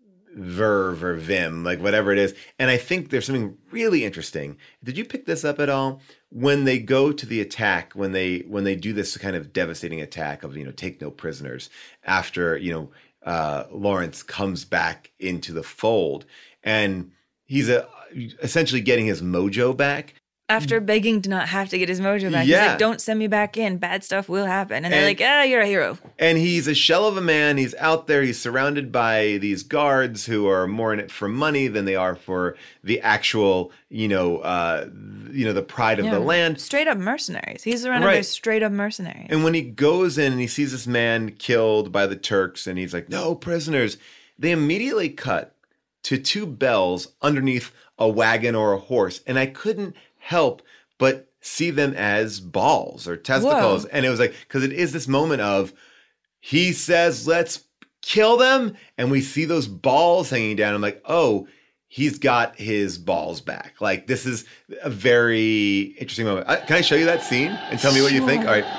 verve or vim, like whatever it is. And I think there's something really interesting. Did you pick this up at all? When they go to the attack, when they when they do this kind of devastating attack of, you know, take no prisoners after, you know, uh, Lawrence comes back into the fold, and he's a, essentially getting his mojo back. After begging to not have to get his mojo back. He's Yeah. like, don't send me back in. Bad stuff will happen. And, they're And- like, ah, you're a hero. And he's a shell of a man. He's out there. He's surrounded by these guards who are more in it for money than they are for the actual, you know, uh, you know, the pride of Yeah. the land. Straight up mercenaries. He's surrounded by Right. straight up mercenaries. And when he goes in and he sees this man killed by the Turks, and he's like, no prisoners, they immediately cut to two bells underneath a wagon or a horse. And I couldn't help but see them as balls or testicles. Whoa. And it was like, because it is this moment of, he says, let's kill them. And we see those balls hanging down. I'm like, oh, he's got his balls back. Like, this is a very interesting moment. Uh, Can I show you that scene and tell me what you think? All right.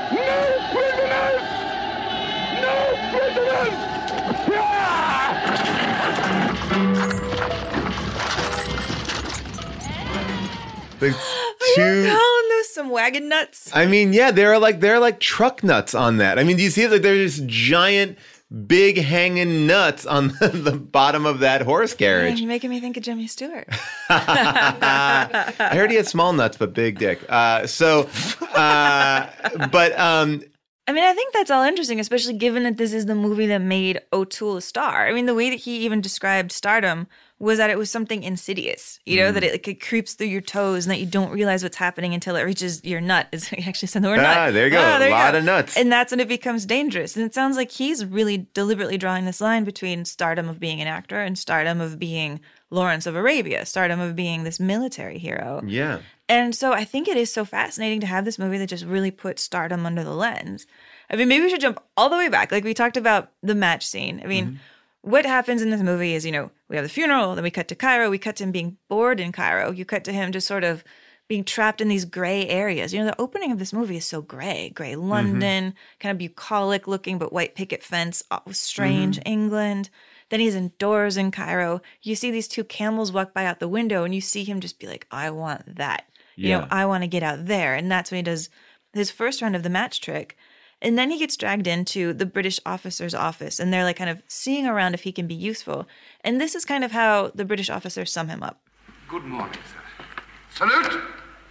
No prisoners! No prisoners! The Are two, you calling those some wagon nuts? I mean, yeah, they're like they're like truck nuts on that. I mean, do you see it? Like there's giant, big hanging nuts on the, the bottom of that horse Man, carriage. you're making me think of Jimmy Stewart. I heard he had small nuts but big dick. Uh, so, uh, but um, I mean, I think that's all interesting, especially given that this is the movie that made O'Toole a star. I mean, the way that he even described stardom was that it was something insidious, you know, Mm. that it, like, it creeps through your toes and that you don't realize what's happening until it reaches your nut. Is he actually said the word Ah, nut. there you go. Ah, A lot go. of nuts. And that's when it becomes dangerous. And it sounds like he's really deliberately drawing this line between stardom of being an actor and stardom of being Lawrence of Arabia, stardom of being this military hero. yeah. And so I think it is so fascinating to have this movie that just really puts stardom under the lens. I mean, maybe we should jump all the way back. Like we talked about the match scene. I mean, Mm-hmm. what happens in this movie is, you know, we have the funeral, then we cut to Cairo, we cut to him being bored in Cairo, you cut to him just sort of being trapped in these gray areas. You know, the opening of this movie is so gray. Gray London, kind of bucolic looking, but white picket fence, oh, strange Mm-hmm. England. Then he's indoors in Cairo. You see these two camels walk by out the window and you see him just be like, I want that. You know, Yeah. I want to get out there. And that's when he does his first round of the match trick. And then he gets dragged into the British officer's office and they're like kind of seeing around if he can be useful. And this is kind of how the British officers sum him up. Good morning, sir. Salute!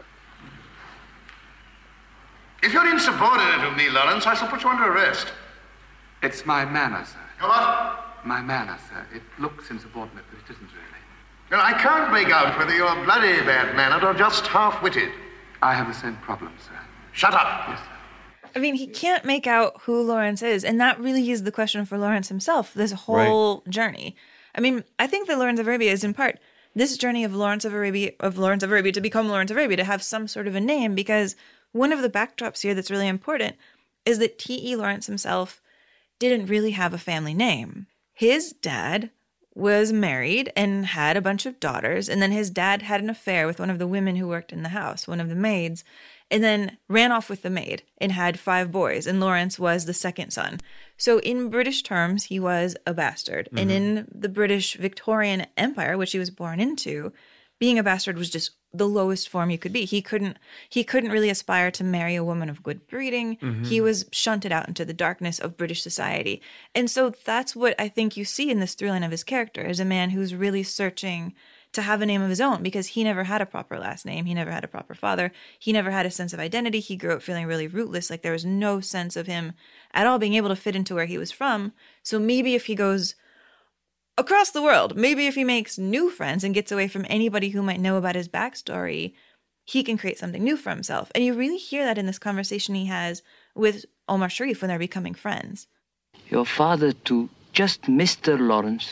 If you're insubordinate of me, Lawrence, I shall put you under arrest. It's my manner, sir. Come on. My manner, sir. It looks insubordinate, but it isn't really. Well, I can't make out whether you're bloody bad-mannered or just half-witted. I have the same problem, sir. Shut up. Yes, sir. I mean, he can't make out who Lawrence is, and that really is the question for Lawrence himself, this whole right. journey. I mean, I think that Lawrence of Arabia is in part this journey of Lawrence of Arabia, of Lawrence of Arabia to become Lawrence of Arabia, to have some sort of a name, because one of the backdrops here that's really important is that T E. Lawrence himself didn't really have a family name. His dad was married and had a bunch of daughters, and then his dad had an affair with one of the women who worked in the house, one of the maids, and then ran off with the maid and had five boys, and Lawrence was the second son. So in British terms, he was a bastard. Mm-hmm. And in the British Victorian Empire, which he was born into, being a bastard was just the lowest form you could be. He couldn't he couldn't really aspire to marry a woman of good breeding. Mm-hmm. He was shunted out into the darkness of British society. And so that's what I think you see in this through line of his character, is a man who's really searching to have a name of his own, because he never had a proper last name. He never had a proper father. He never had a sense of identity. He grew up feeling really rootless, like there was no sense of him at all being able to fit into where he was from. So maybe if he goes across the world, maybe if he makes new friends and gets away from anybody who might know about his backstory, he can create something new for himself. And you really hear that in this conversation he has with Omar Sharif when they're becoming friends. Your father to just Mister Lawrence.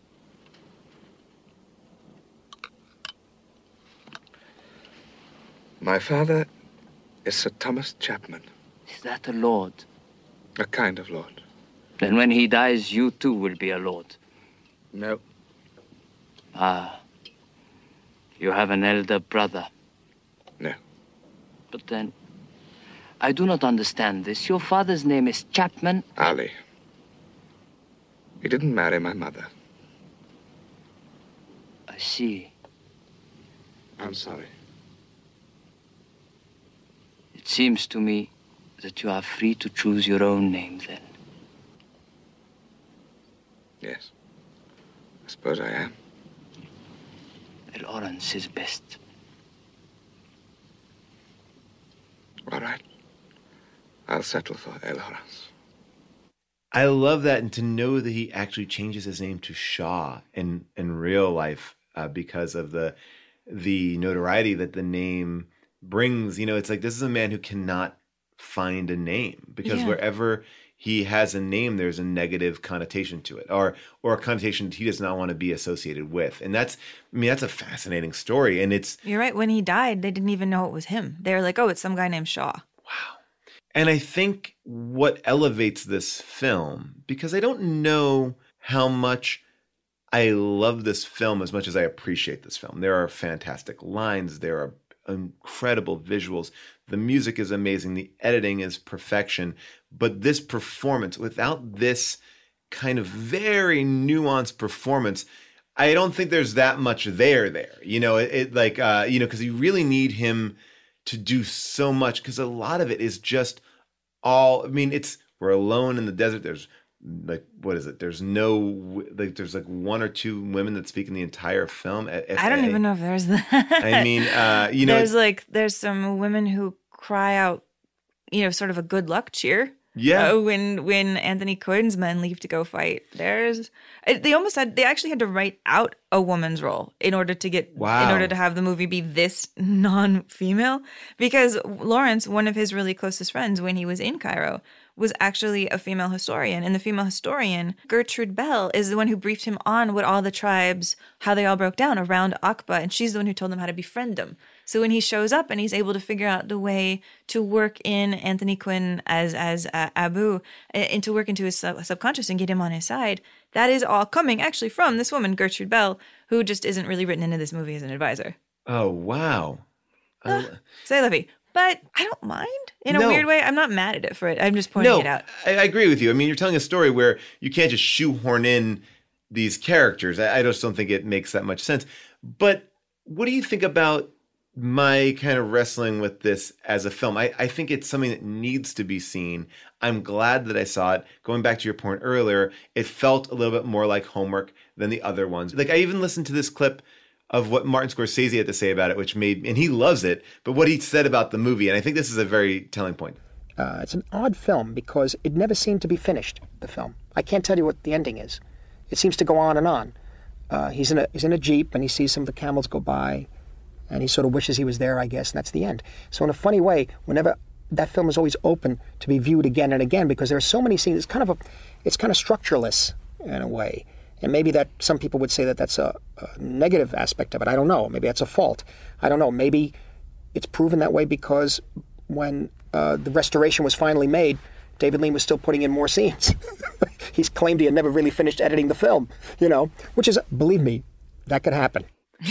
My father is Sir Thomas Chapman. Is that a lord? A kind of lord. Then when he dies, you too will be a lord. No. Ah. You have an elder brother. No. But then, I do not understand this. Your father's name is Chapman? Ali. He didn't marry my mother. I see. I'm sorry. It seems to me that you are free to choose your own name, then. Yes. I suppose I am. Lawrence is best. All right. I'll settle for El Lawrence. I love that, and to know that he actually changes his name to Shaw in in real life uh, because of the the notoriety that the name brings. You know, it's like, this is a man who cannot find a name, because yeah. wherever he has a name, there's a negative connotation to it, or or a connotation that he does not want to be associated with. And that's, I mean, that's a fascinating story. And it's... You're right. When he died, they didn't even know it was him. They were like, oh, it's some guy named Shaw. Wow. And I think what elevates this film, because I don't know how much I love this film as much as I appreciate this film. There are fantastic lines. There are incredible visuals. The music is amazing. The editing is perfection. But this performance, without this kind of very nuanced performance, I don't think there's that much there there. You know, it, it like, uh, you know, because you really need him to do so much, because a lot of it is just all, I mean, it's, we're alone in the desert. There's like, what is it? There's no, like, there's like one or two women that speak in the entire film. F A. I don't even know if there's that. I mean, uh, you know, there's like, there's some women who cry out, you know, sort of a good luck cheer. Yeah. Uh, when when Anthony Quinn's men leave to go fight, there's they almost had they actually had to write out a woman's role in order to get wow. in order to have the movie be this non-female, because Lawrence, one of his really closest friends when he was in Cairo, was actually a female historian, and the female historian Gertrude Bell is the one who briefed him on what all the tribes, how they all broke down around Aqaba, and she's the one who told them how to befriend them. So when he shows up and he's able to figure out the way to work in Anthony Quinn as as uh, Abu, and to work into his sub- subconscious and get him on his side, that is all coming actually from this woman, Gertrude Bell, who just isn't really written into this movie as an advisor. Oh, wow. Uh, say Levy. But I don't mind in a no. weird way. I'm not mad at it for it. I'm just pointing no, it out. I, I agree with you. I mean, you're telling a story where you can't just shoehorn in these characters. I, I just don't think it makes that much sense. But what do you think about my kind of wrestling with this as a film? I, I think it's something that needs to be seen. I'm glad that I saw it. Going back to your point earlier, it felt a little bit more like homework than the other ones. Like, I even listened to this clip of what Martin Scorsese had to say about it, which made, and he loves it, but what he said about the movie, and I think this is a very telling point. Uh, it's an odd film because it never seemed to be finished, the film. I can't tell you what the ending is. It seems to go on and on. Uh, he's in a he's in a Jeep, and he sees some of the camels go by, and he sort of wishes he was there, I guess, and that's the end. So in a funny way, whenever that film is always open to be viewed again and again because there are so many scenes. It's kind of a, it's kind of structureless in a way, and maybe that some people would say that that's a, a negative aspect of it. I don't know. Maybe that's a fault. I don't know. Maybe it's proven that way because when uh, the restoration was finally made, David Lean was still putting in more scenes. He's claimed he had never really finished editing the film, you know, which is, believe me, that could happen.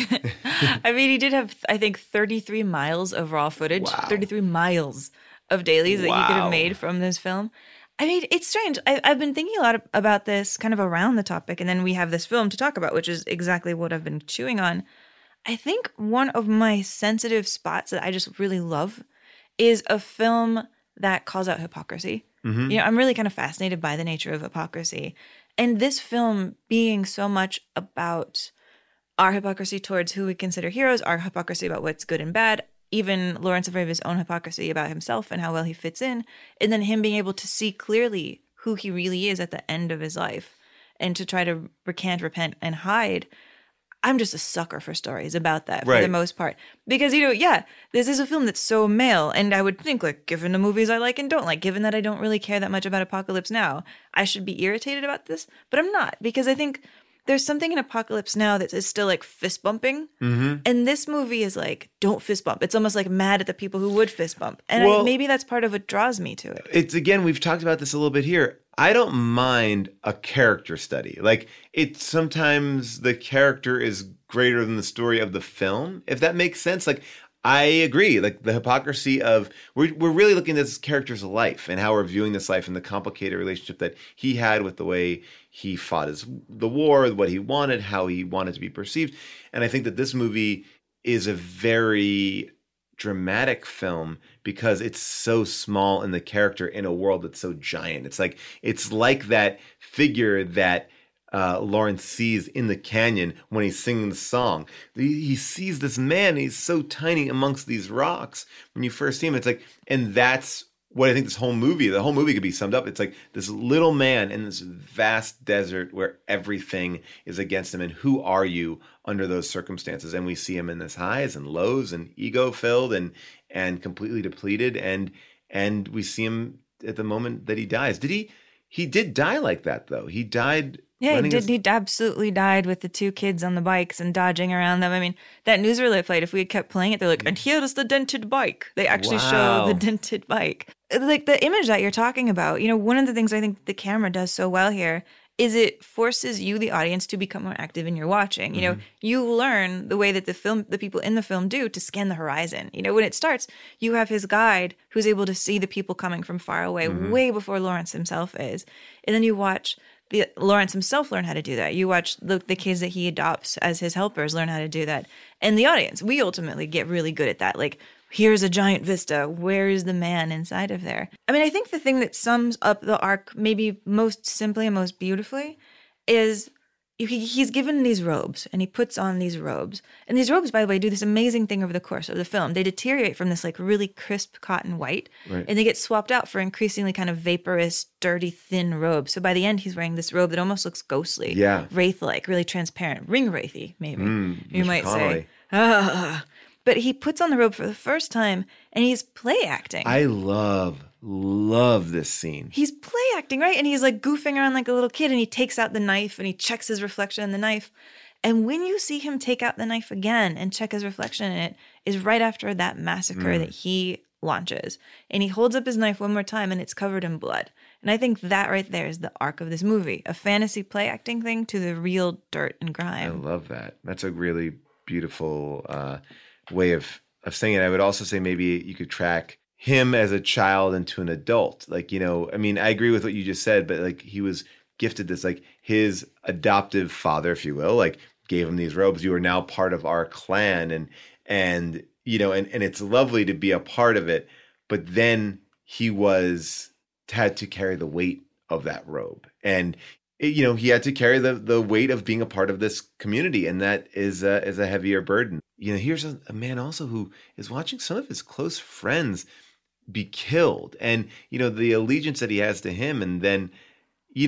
I mean, he did have, I think, thirty-three miles of raw footage, wow. thirty-three miles of dailies wow. that he could have made from this film. I mean, it's strange. I, I've been thinking a lot about this kind of around the topic, and then we have this film to talk about, which is exactly what I've been chewing on. I think one of my sensitive spots that I just really love is a film that calls out hypocrisy. Mm-hmm. You know, I'm really kind of fascinated by the nature of hypocrisy. And this film being so much about our hypocrisy towards who we consider heroes, our hypocrisy about what's good and bad, even Lawrence of Arabia's own hypocrisy about himself and how well he fits in, and then him being able to see clearly who he really is at the end of his life and to try to recant, repent, and hide. I'm just a sucker for stories about that for right. the most part. Because, you know, yeah, this is a film that's so male, and I would think, like, given the movies I like and don't like, given that I don't really care that much about Apocalypse Now, I should be irritated about this, but I'm not, because I think there's something in Apocalypse Now that is still like fist bumping. Mm-hmm. And this movie is like, don't fist bump. It's almost like mad at the people who would fist bump. And well, I, maybe that's part of what draws me to it. It's, again, we've talked about this a little bit here. I don't mind a character study. Like, it's sometimes the character is greater than the story of the film, if that makes sense. Like, I agree. Like, the hypocrisy of, we're, we're really looking at this character's life and how we're viewing this life and the complicated relationship that he had with the way he fought his, the war, what he wanted, how he wanted to be perceived. And I think that this movie is a very dramatic film because it's so small in the character in a world that's so giant. It's like, it's like that figure that Uh, Lawrence sees in the canyon when he's singing the song. He, he sees this man, he's so tiny amongst these rocks when you first see him. It's like, and that's what I think this whole movie, the whole movie could be summed up. It's like this little man in this vast desert where everything is against him. And who are you under those circumstances? And we see him in this highs and lows and ego filled and, and completely depleted. And, and we see him at the moment that he dies. Did he, he did die like that though. He died. Yeah, he did. His... He absolutely died with the two kids on the bikes and dodging around them. I mean, that newsreel they played, if we had kept playing it, they're like, and here is the dented bike. They actually wow. show the dented bike. Like the image that you're talking about, you know, one of the things I think the camera does so well here is it forces you, the audience, to become more active in your watching. You know, mm-hmm. you learn the way that the film, the people in the film do to scan the horizon. You know, when it starts, you have his guide who's able to see the people coming from far away, mm-hmm. way before Lawrence himself is. And then you watch the Lawrence himself learn how to do that. You watch the, the kids that he adopts as his helpers learn how to do that. And the audience, we ultimately get really good at that. Like, here's a giant vista. Where is the man inside of there? I mean, I think the thing that sums up the arc maybe most simply and most beautifully is he, he's given these robes and he puts on these robes. And these robes, by the way, do this amazing thing over the course of the film. They deteriorate from this like really crisp cotton white right. and they get swapped out for increasingly kind of vaporous, dirty, thin robes. So by the end, he's wearing this robe that almost looks ghostly, yeah. wraith-like, really transparent, ring wraithy, maybe mm, you might Connolly. say. Ah. But he puts on the robe for the first time and he's play acting. I love, love this scene. He's play acting, right? And he's like goofing around like a little kid and he takes out the knife and he checks his reflection in the knife. And when you see him take out the knife again and check his reflection in it is right after that massacre mm. that he launches. And he holds up his knife one more time and it's covered in blood. And I think that right there is the arc of this movie. A fantasy play acting thing to the real dirt and grime. I love that. That's a really beautiful uh way of of saying it. I would also say maybe you could track him as a child into an adult. Like, you know, I mean, I agree with what you just said, but like he was gifted this, like his adoptive father, if you will, like gave him these robes. You are now part of our clan. And, and, you know, and, and it's lovely to be a part of it. But then he was, had to carry the weight of that robe. And, you know, he had to carry the the weight of being a part of this community, and that is a, is a heavier burden. You know, here's a, a man also who is watching some of his close friends be killed, and you know the allegiance that he has to him, and then, you know,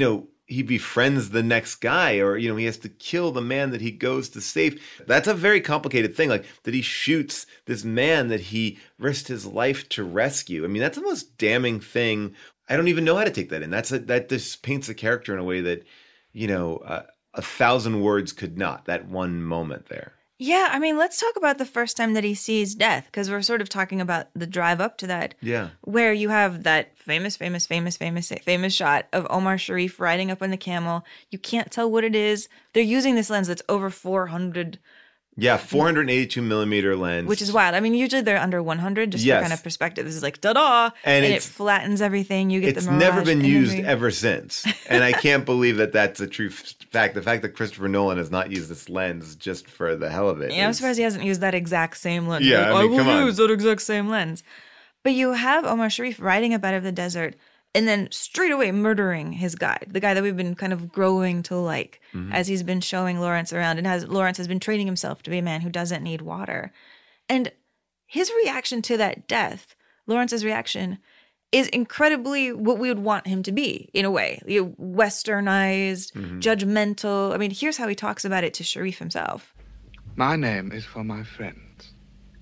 he befriends the next guy, or, you know, he has to kill the man that he goes to save. That's a very complicated thing, like that he shoots this man that he risked his life to rescue. I mean, that's the most damning thing. I don't even know how to take that in. That's a, that just paints a character in a way that, you know, uh, a thousand words could not, that one moment there. Yeah, I mean, let's talk about the first time that he sees death, because we're sort of talking about the drive up to that. Yeah. Where you have that famous, famous, famous, famous, famous shot of Omar Sharif riding up on the camel. You can't tell what it is. They're using this lens that's over four hundred. Yeah, four hundred eighty-two millimeter lens. Which is wild. I mean, usually they're under one hundred, just Yes. for kind of perspective. This is like, da-da! And And, it it's- flattens everything. You get It's the mirage never been used imagery. ever since. And I can't believe that that's a true f- fact. The fact that Christopher Nolan has not used this lens just for the hell of it. Yeah, I'm is- surprised he hasn't used that exact same lens. Yeah, Like, I mean, will come on. use that exact same lens. But you have Omar Sharif riding up out of the desert and then straight away murdering his guide, the guy that we've been kind of growing to like Mhm. as he's been showing Lawrence around, and has Lawrence has been training himself to be a man who doesn't need water. And his reaction to that death, Lawrence's reaction, is incredibly what we would want him to be, in a way. You know, westernized, Mhm. judgmental. I mean, here's how he talks about it to Sharif himself. My name is for my friends.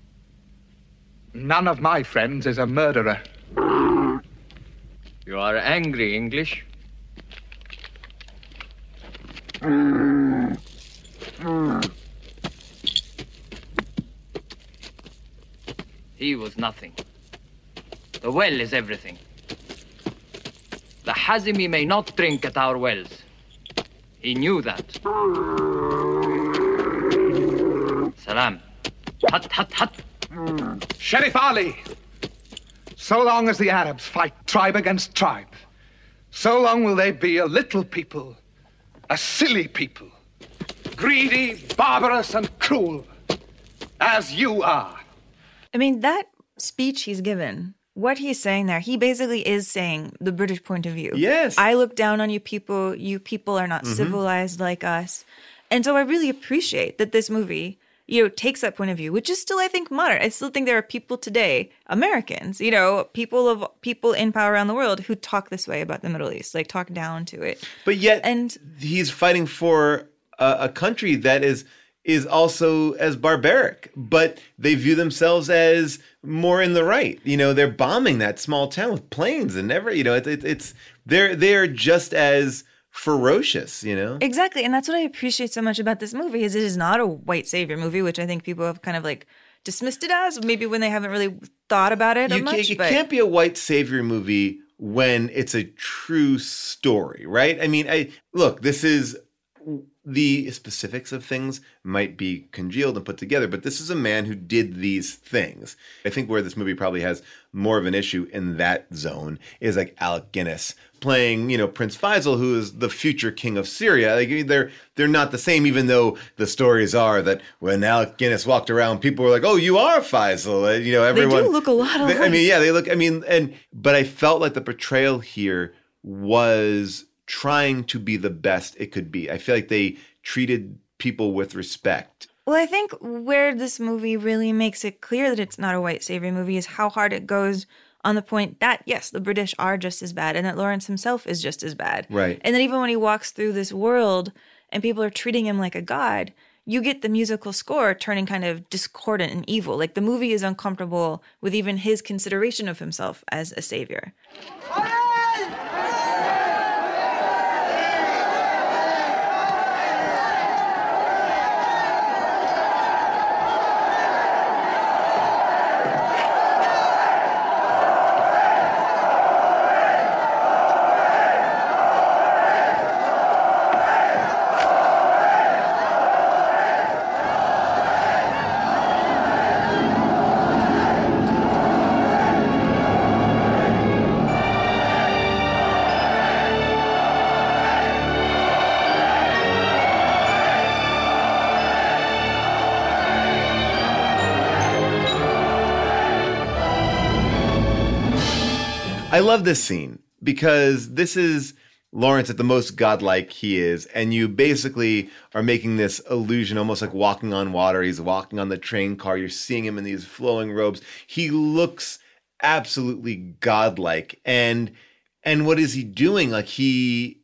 None of my friends is a murderer. You are angry, English. He was nothing. The well is everything. The Hazimi may not drink at our wells. He knew that. Salam. Hut, hut, hut. Sheriff Ali! So long as the Arabs fight tribe against tribe, so long will they be a little people, a silly people, greedy, barbarous, and cruel, as you are. I mean, that speech he's given, what he's saying there, he basically is saying the British point of view. Yes. I look down on you people. You people are not Mhm. civilized like us. And so I really appreciate that this movie, you know, takes that point of view, which is still, I think, modern. I still think there are people today, Americans, you know, people of people in power around the world who talk this way about the Middle East, like talk down to it. But yet, and he's fighting for a, a country that is is also as barbaric, but they view themselves as more in the right. You know, they're bombing that small town with planes and never. You know, it, it, it's they're they're just as ferocious. You know, Exactly. And that's what I appreciate so much about this movie is it is not a white savior movie, which I think people have kind of like dismissed it as, maybe when they haven't really thought about it you, much. can't, it but can't be a white savior movie when it's a true story, right? I mean, I look, this is the specifics of things might be congealed and put together, but this is a man who did these things. I think where this movie probably has more of an issue in that zone is like Alec Guinness playing, you know, Prince Faisal, who is the future king of Syria. Like they're they're not the same, even though the stories are that when Alec Guinness walked around, people were like, "Oh, you are Faisal." And, you know, everyone. They do look a lot alike. They- I mean, yeah, they look. I mean, and but I felt like the portrayal here was trying to be the best it could be. I feel like they treated people with respect. Well, I think where this movie really makes it clear that it's not a white savior movie is how hard it goes on the point that, yes, the British are just as bad and that Lawrence himself is just as bad. Right. And then even when he walks through this world and people are treating him like a god, you get the musical score turning kind of discordant and evil. Like the movie is uncomfortable with even his consideration of himself as a savior. I love this scene because this is Lawrence at the most godlike he is, and you basically are making this illusion almost like walking on water. He's walking on the train car. You're seeing him in these flowing robes. He looks absolutely godlike. And and what is he doing? Like he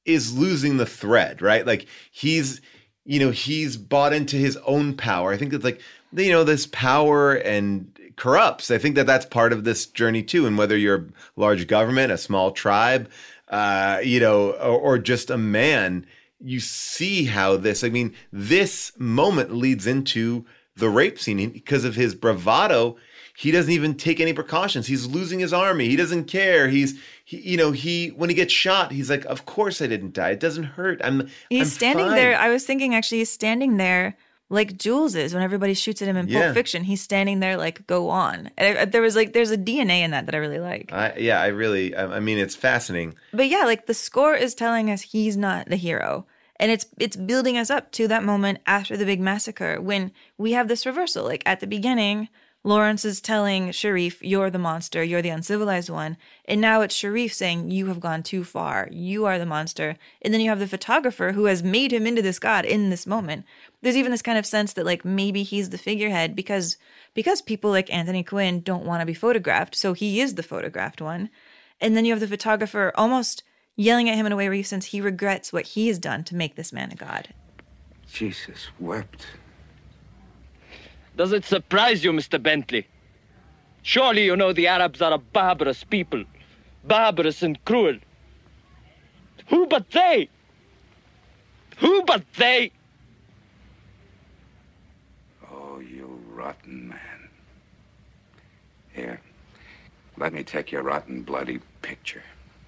is losing the thread, right? Like he's, you know, he's bought into his own power. I think it's like, you know, this power and corrupts. I think that that's part of this journey too. And whether you're a large government, a small tribe, uh, you know, or, or just a man, you see how this, I mean, this moment leads into the rape scene because of his bravado. He doesn't even take any precautions. He's losing his army. He doesn't care. He's, he, you know, he, when he gets shot, he's like, of course I didn't die. It doesn't hurt. I'm, He's I'm standing fine. there. I was thinking actually he's standing there like Jules is when everybody shoots at him in Pulp Yeah. Fiction. He's standing there like, go on. And I, there was like, there's a D N A in that that I really like. I, yeah, I really, I, I mean, it's fascinating. But yeah, like the score is telling us he's not the hero. And it's it's building us up to that moment after the big massacre when we have this reversal. Like at the beginning, Lawrence is telling Sharif, you're the monster, you're the uncivilized one. And now it's Sharif saying, you have gone too far, you are the monster. And then you have the photographer who has made him into this god in this moment. There's even this kind of sense that like maybe he's the figurehead because because people like Anthony Quinn don't want to be photographed. So he is the photographed one. And then you have the photographer almost yelling at him in a way where he sense he regrets what he has done to make this man a god. Jesus wept. Does it surprise you, Mister Bentley? Surely you know the Arabs are a barbarous people. Barbarous and cruel. Who but they? Who but they? Oh, you rotten man. Here, let me take your rotten, bloody picture.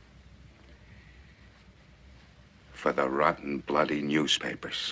For the rotten, bloody newspapers.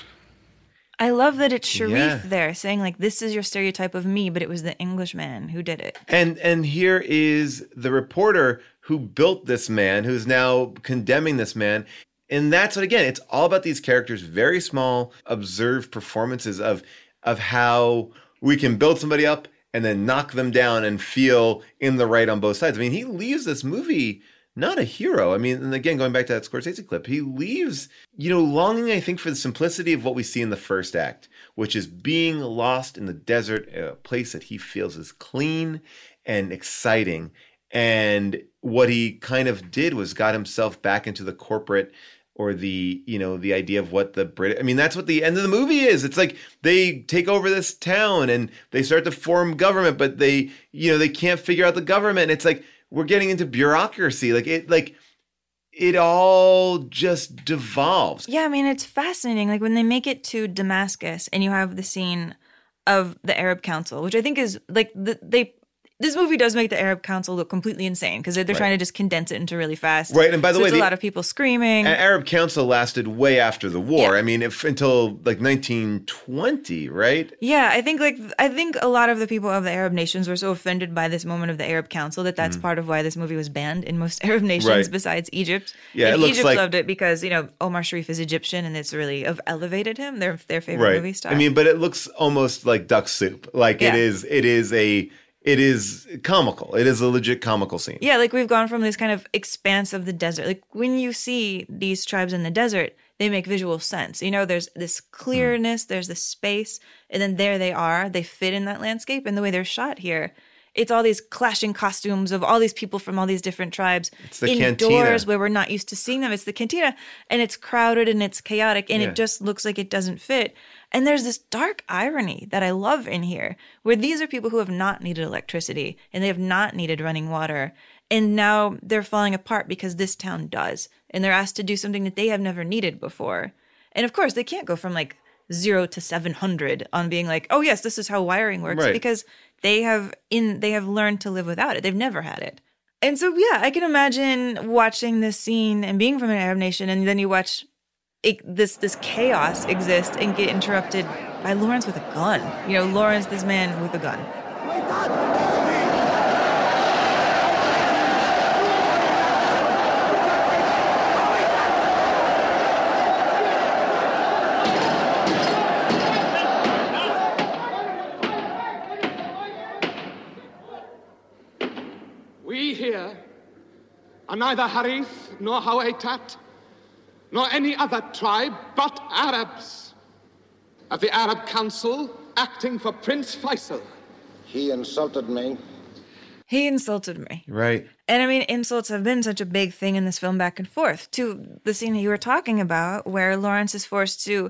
I love that it's Sharif Yeah. there saying like, this is your stereotype of me, but it was the Englishman who did it. And and here is the reporter who built this man, who's now condemning this man. And that's what, again, it's all about these characters, very small, observed performances of of how we can build somebody up and then knock them down and feel in the right on both sides. I mean, he leaves this movie not a hero. I mean, and again, going back to that Scorsese clip, he leaves, you know, longing, I think, for the simplicity of what we see in the first act, which is being lost in the desert, a place that he feels is clean and exciting. And what he kind of did was got himself back into the corporate or the, you know, the idea of what the British, I mean, that's what the end of the movie is. It's like they take over this town and they start to form government, but they, you know, they can't figure out the government. It's like, we're getting into bureaucracy. Like it, like it all just devolves. Yeah, I mean, it's fascinating. Like when they make it to Damascus and you have the scene of the Arab Council, which I think is like the, they, this movie does make the Arab Council look completely insane because they're, they're Right. trying to just condense it into really fast. Right, and by the so way, it's a the- lot of people screaming. A- Arab Council lasted way after the war. I mean, if until like nineteen twenty, right? Yeah, I think like I think a lot of the people of the Arab nations were so offended by this moment of the Arab Council that that's Mhm. part of why this movie was banned in most Arab nations Right. besides Egypt. Yeah, and it looks Egypt like- loved it because you know Omar Sharif is Egyptian and it's really have elevated him. Their their favorite Right. movie star. I mean, but it looks almost like duck soup. Like Yeah. it is. It is a. It is comical. It is a legit comical scene. Yeah, like we've gone from this kind of expanse of the desert. Like when you see these tribes in the desert, they make visual sense. You know, there's this clearness, there's this space, and then there they are. They fit in that landscape. And the way they're shot here, it's all these clashing costumes of all these people from all these different tribes. It's the indoors cantina. where we're not used to seeing them. It's the cantina, and it's crowded and it's chaotic, and Yeah. it just looks like it doesn't fit. And there's this dark irony that I love in here, where these are people who have not needed electricity and they have not needed running water. And now they're falling apart because this town does. And they're asked to do something that they have never needed before. And of course, they can't go from like zero to seven hundred on being like, oh, yes, this is how wiring works, Right. because they have in they have learned to live without it. They've never had it. And so, yeah, I can imagine watching this scene and being from an Arab nation, and then you watch it, this this chaos exist and get interrupted by Lawrence with a gun. You know, Lawrence, this man with a gun. We here are neither Harith nor Hawaitat, nor any other tribe but Arabs of the Arab Council acting for Prince Faisal. He insulted me. He insulted me. Right. And I mean, insults have been such a big thing in this film back and forth to the scene that you were talking about where Lawrence is forced to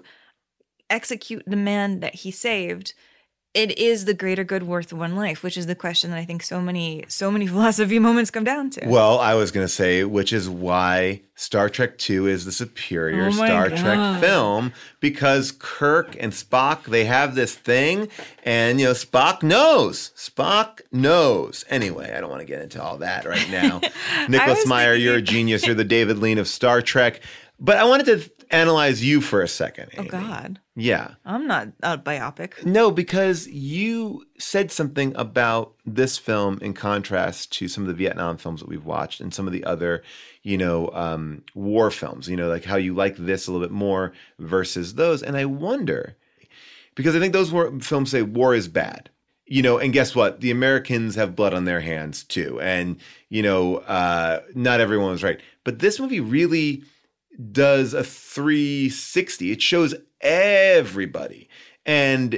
execute the man that he saved. It is the greater good worth one life, which is the question that I think so many, so many philosophy moments come down to. Well, I was going to say, which is why Star Trek two is the superior Oh my Star God. Trek film, because Kirk and Spock, they have this thing, and, you know, Spock knows. Spock knows. Anyway, I don't want to get into all that right now. Nicholas Meyer, you're a genius. You're the David Lean of Star Trek. But I wanted to analyze you for a second, Amy. Oh, God. Yeah. I'm not a biopic. No, because you said something about this film in contrast to some of the Vietnam films that we've watched and some of the other, you know, um, war films, you know, like how you like this a little bit more versus those. And I wonder, because I think those war films say war is bad. You know, and guess what? The Americans have blood on their hands too. And, you know, uh, not everyone was right. But this movie really does a three sixty. It shows everybody. And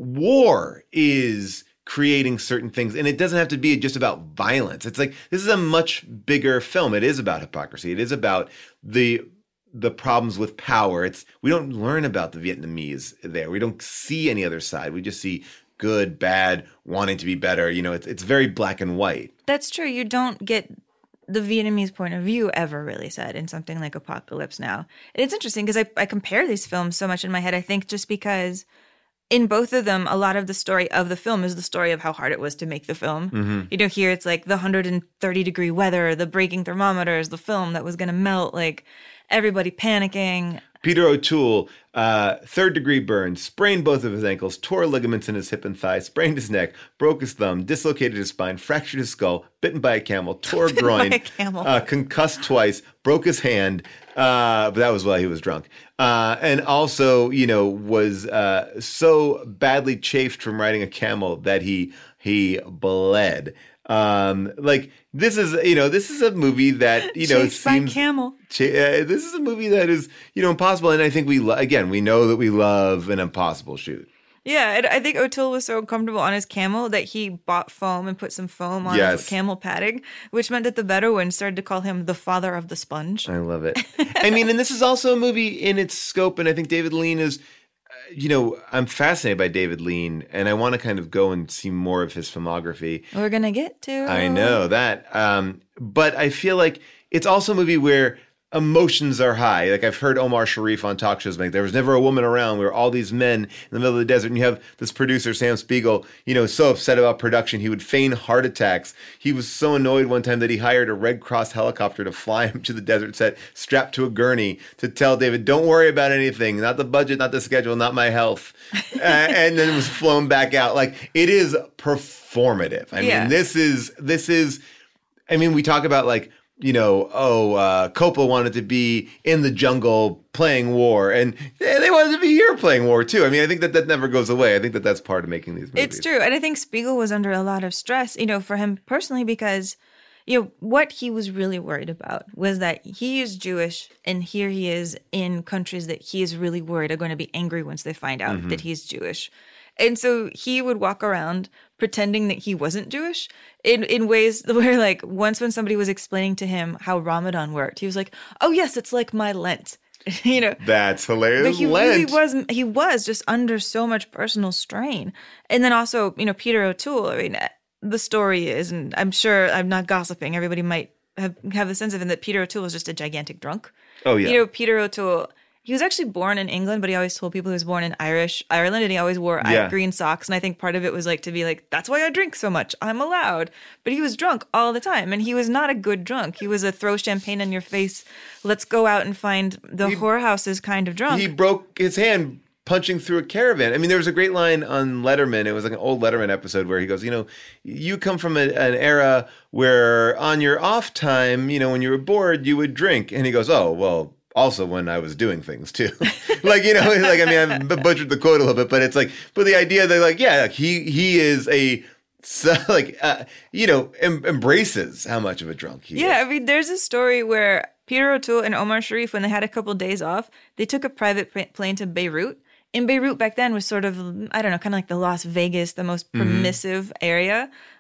war is creating certain things. And it doesn't have to be just about violence. It's like, this is a much bigger film. It is about hypocrisy. It is about the the problems with power. It's we don't learn about the Vietnamese there. We don't see any other side. We just see good, bad, wanting to be better. You know, it's it's very black and white. That's true. You don't get the Vietnamese point of view ever really said in something like Apocalypse Now. And it's interesting because I, I compare these films so much in my head, I think just because in both of them, a lot of the story of the film is the story of how hard it was to make the film. Mm-hmm. You know, here it's like the one hundred thirty degree weather, the breaking thermometers, the film that was going to melt, like everybody panicking. Peter O'Toole, uh, third degree burns, sprained both of his ankles, tore ligaments in his hip and thigh, sprained his neck, broke his thumb, dislocated his spine, fractured his skull, bitten by a camel, tore a groin, by a camel. Uh, concussed twice, broke his hand, uh, but that was while he was drunk. Uh, and also, you know, was uh, so badly chafed from riding a camel that he he bled. Um, like this is, you know, this is a movie that, you know, Chased seems, by camel. Ch- uh, this is a movie that is, you know, impossible. And I think we, lo- again, we know that we love an impossible shoot. Yeah, and I think O'Toole was so comfortable on his camel that he bought foam and put some foam on Yes. his camel padding, which meant that the Bedouins started to call him the father of the sponge. I love it. I mean, and this is also a movie in its scope. And I think David Lean is, uh, you know, I'm fascinated by David Lean and I want to kind of go and see more of his filmography. We're going to get to. I know that. Um, but I feel like it's also a movie where emotions are high. Like I've heard Omar Sharif on talk shows make, there was never a woman around. We were all these men in the middle of the desert. And you have this producer, Sam Spiegel, you know, so upset about production. He would feign heart attacks. He was so annoyed one time that he hired a Red Cross helicopter to fly him to the desert set, strapped to a gurney to tell David, don't worry about anything. Not the budget, not the schedule, not my health. uh, and then was flown back out. Like it is performative. I Yeah. mean, this is, this is, I mean, we talk about like, you know, oh, uh, Coppola wanted to be in the jungle playing war, and they wanted to be here playing war too. I mean, I think that that never goes away. I think that that's part of making these movies. It's true. And I think Spiegel was under a lot of stress, you know, for him personally, because, you know, what he was really worried about was that he is Jewish and here he is in countries that he is really worried are going to be angry once they find out Mhm. that he's Jewish. And so he would walk around pretending that he wasn't Jewish in, in ways where, like, once when somebody was explaining to him how Ramadan worked, he was like, oh, yes, it's like my Lent, you know. That's hilarious. But he Lent. really was, he was just under so much personal strain. And then also, you know, Peter O'Toole, I mean, the story is, and I'm sure I'm not gossiping, everybody might have, have the sense of it, that Peter O'Toole was just a gigantic drunk. Oh, yeah. You know, Peter O'Toole, he was actually born in England, but he always told people he was born in Irish Ireland, and he always wore Yeah. green socks. And I think part of it was like to be like, that's why I drink so much. I'm allowed. But he was drunk all the time, and he was not a good drunk. He was a throw champagne in your face, let's go out and find the whorehouses kind of drunk. He broke his hand punching through a caravan. I mean, there was a great line on Letterman. It was like an old Letterman episode where he goes, you know, you come from a, an era where on your off time, you know, when you were bored, you would drink. And he goes, oh, well, also when I was doing things too. Like, you know, like, I mean, I've butchered the quote a little bit, but it's like, but the idea that like, yeah, like he, he is a, so, like, uh, you know, em- embraces how much of a drunk he Yeah, is. I mean, there's a story where Peter O'Toole and Omar Sharif, when they had a couple of days off, they took a private pr- plane to Beirut. And Beirut back then was sort of, I don't know, kind of like the Las Vegas, the most Mhm. permissive area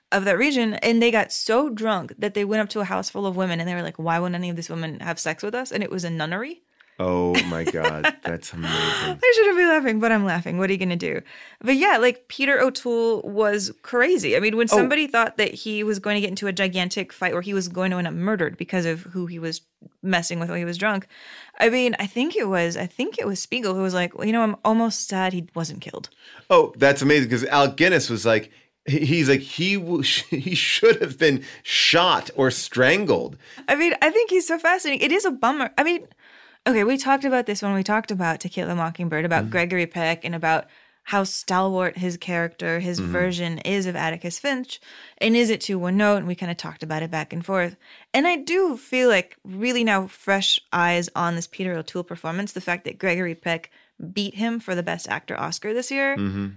of that region, and they got so drunk that they went up to a house full of women and they were like, why won't any of these women have sex with us? And it was a nunnery. Oh my God, that's amazing. I shouldn't be laughing, but I'm laughing. What are you going to do? But yeah, like Peter O'Toole was crazy. I mean, when Oh. somebody thought that he was going to get into a gigantic fight where he was going to end up murdered because of who he was messing with when he was drunk, I mean, I think it was, I think it was Spiegel who was like, well, you know, I'm almost sad he wasn't killed. Oh, that's amazing because Alec Guinness was like, he- he's like, he w- he should have been shot or strangled. I mean, I think he's so fascinating. It is a bummer. I mean, okay, we talked about this when we talked about To Kill a Mockingbird, about Mm-hmm. Gregory Peck and about how stalwart his character, his Mhm. version is of Atticus Finch. And is it to one note? And we kind of talked about it back and forth. And I do feel like really now fresh eyes on this Peter O'Toole performance, the fact that Gregory Peck beat him for the Best Actor Oscar this year. Mm-hmm.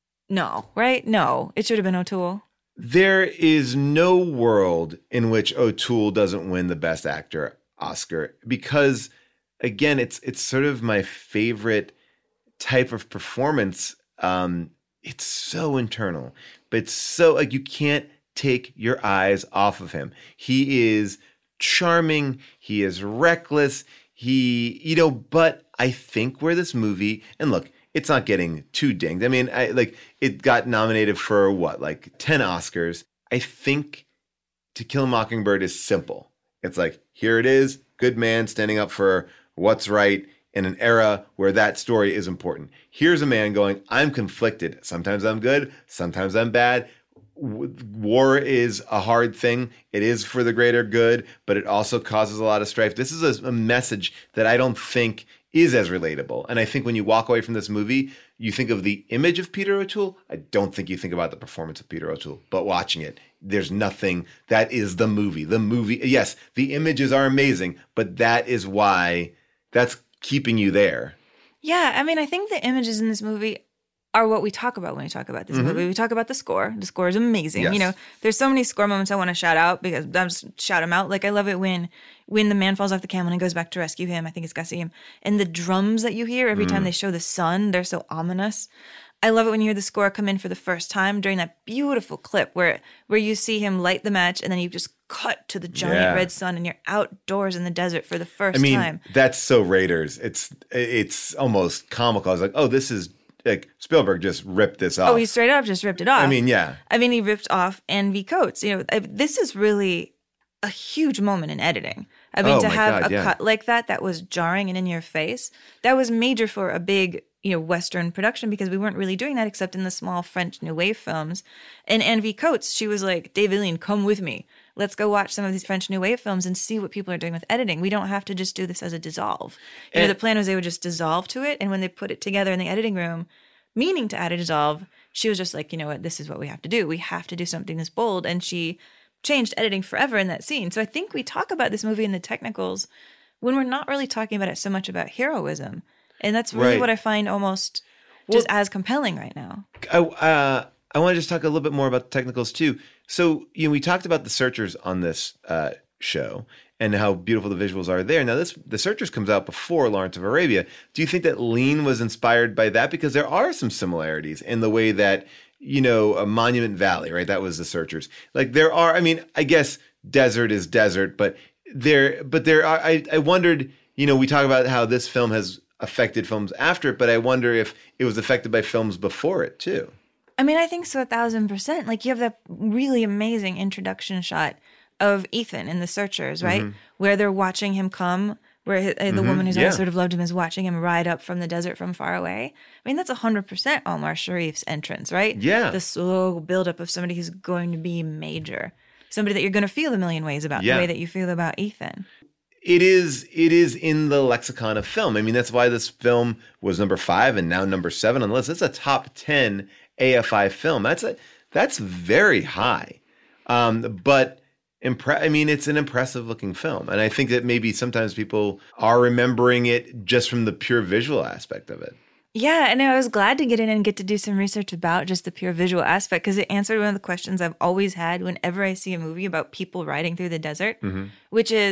No, right? No, it should have been O'Toole. There is no world in which O'Toole doesn't win the Best Actor Oscar because, again, it's it's sort of my favorite type of performance. Um, it's so internal, but it's so like you can't take your eyes off of him. He is charming. He is reckless. He, you know, but I think where this movie, and look, it's not getting too dinged. I mean, I like it got nominated for what, like ten Oscars. I think To Kill a Mockingbird is simple. It's like, here it is, good man standing up for what's right in an era where that story is important. Here's a man going, I'm conflicted. Sometimes I'm good, sometimes I'm bad. W- War is a hard thing. It is for the greater good, but it also causes a lot of strife. This is a, a message that I don't think is as relatable. And I think when you walk away from this movie, you think of the image of Peter O'Toole. I don't think you think about the performance of Peter O'Toole, but watching it, there's nothing. That is the movie. The movie, yes, the images are amazing, but that is why, that's keeping you there. Yeah, I mean, I think the images in this movie are what we talk about when we talk about this Mhm. movie. We talk about the score. The score is amazing. Yes. You know, there's so many score moments I want to shout out because I'm just shout them out. Like I love it when when the man falls off the camel and goes back to rescue him. I think it's Gassim. And the drums that you hear every time Mm. they show the sun, they're so ominous. I love it when you hear the score come in for the first time during that beautiful clip where where you see him light the match and then you just cut to the giant Yeah. red sun and you're outdoors in the desert for the first I mean, time. that's so Raiders. It's it's almost comical. I was like, oh, this is like Spielberg just ripped this off. Oh, he straight up just ripped it off. I mean, yeah. I mean, he ripped off N V Coates. You know, I- this is really a huge moment in editing. I mean, Oh to my have God, a yeah. cut like that, that was jarring and in your face, that was major for a big, you know, Western production because we weren't really doing that except in the small French New Wave films. And N V Coates, she was like, Dave Illian, come with me. Let's go watch some of these French New Wave films and see what people are doing with editing. We don't have to just do this as a dissolve. You know, And- the plan was they would just dissolve to it. And when they put it together in the editing room, meaning to add a dissolve, she was just like, you know what, this is what we have to do. We have to do something this bold. And she changed editing forever in that scene. So I think we talk about this movie in the technicals when we're not really talking about it so much about heroism. And that's really Right. what I find almost just as compelling right now. I, uh, I want to just talk a little bit more about the technicals too. So, you know, we talked about the Searchers on this uh, show and how beautiful the visuals are there. Now, this the Searchers comes out before Lawrence of Arabia. Do you think that Lean was inspired by that? Because there are some similarities in the way that, you know, a Monument Valley, right? That was the Searchers. Like there are, I mean, I guess desert is desert, but there, but there are, I, I wondered, you know, we talk about how this film has affected films after it, but I wonder if it was affected by films before it too. I mean, I think so, a thousand percent. Like, you have that really amazing introduction shot of Ethan in The Searchers, right? Mhm. Where they're watching him come, where hi- the Mhm, woman who's yeah. always sort of loved him is watching him ride up from the desert from far away. I mean, that's one hundred percent Omar Sharif's entrance, right? Yeah. The slow buildup of somebody who's going to be major. Somebody that you're going to feel a million ways about, Yeah. the way that you feel about Ethan. It is it is in the lexicon of film. I mean, that's why this film was number five and now number seven on the list. It's a top ten A F I film. That's a that's very high. Um, but impre- I mean, it's an impressive looking film, and I think that maybe sometimes people are remembering it just from the pure visual aspect of it. Yeah, and I was glad to get in and get to do some research about just the pure visual aspect because it answered one of the questions I've always had whenever I see a movie about people riding through the desert, Mm-hmm. which is,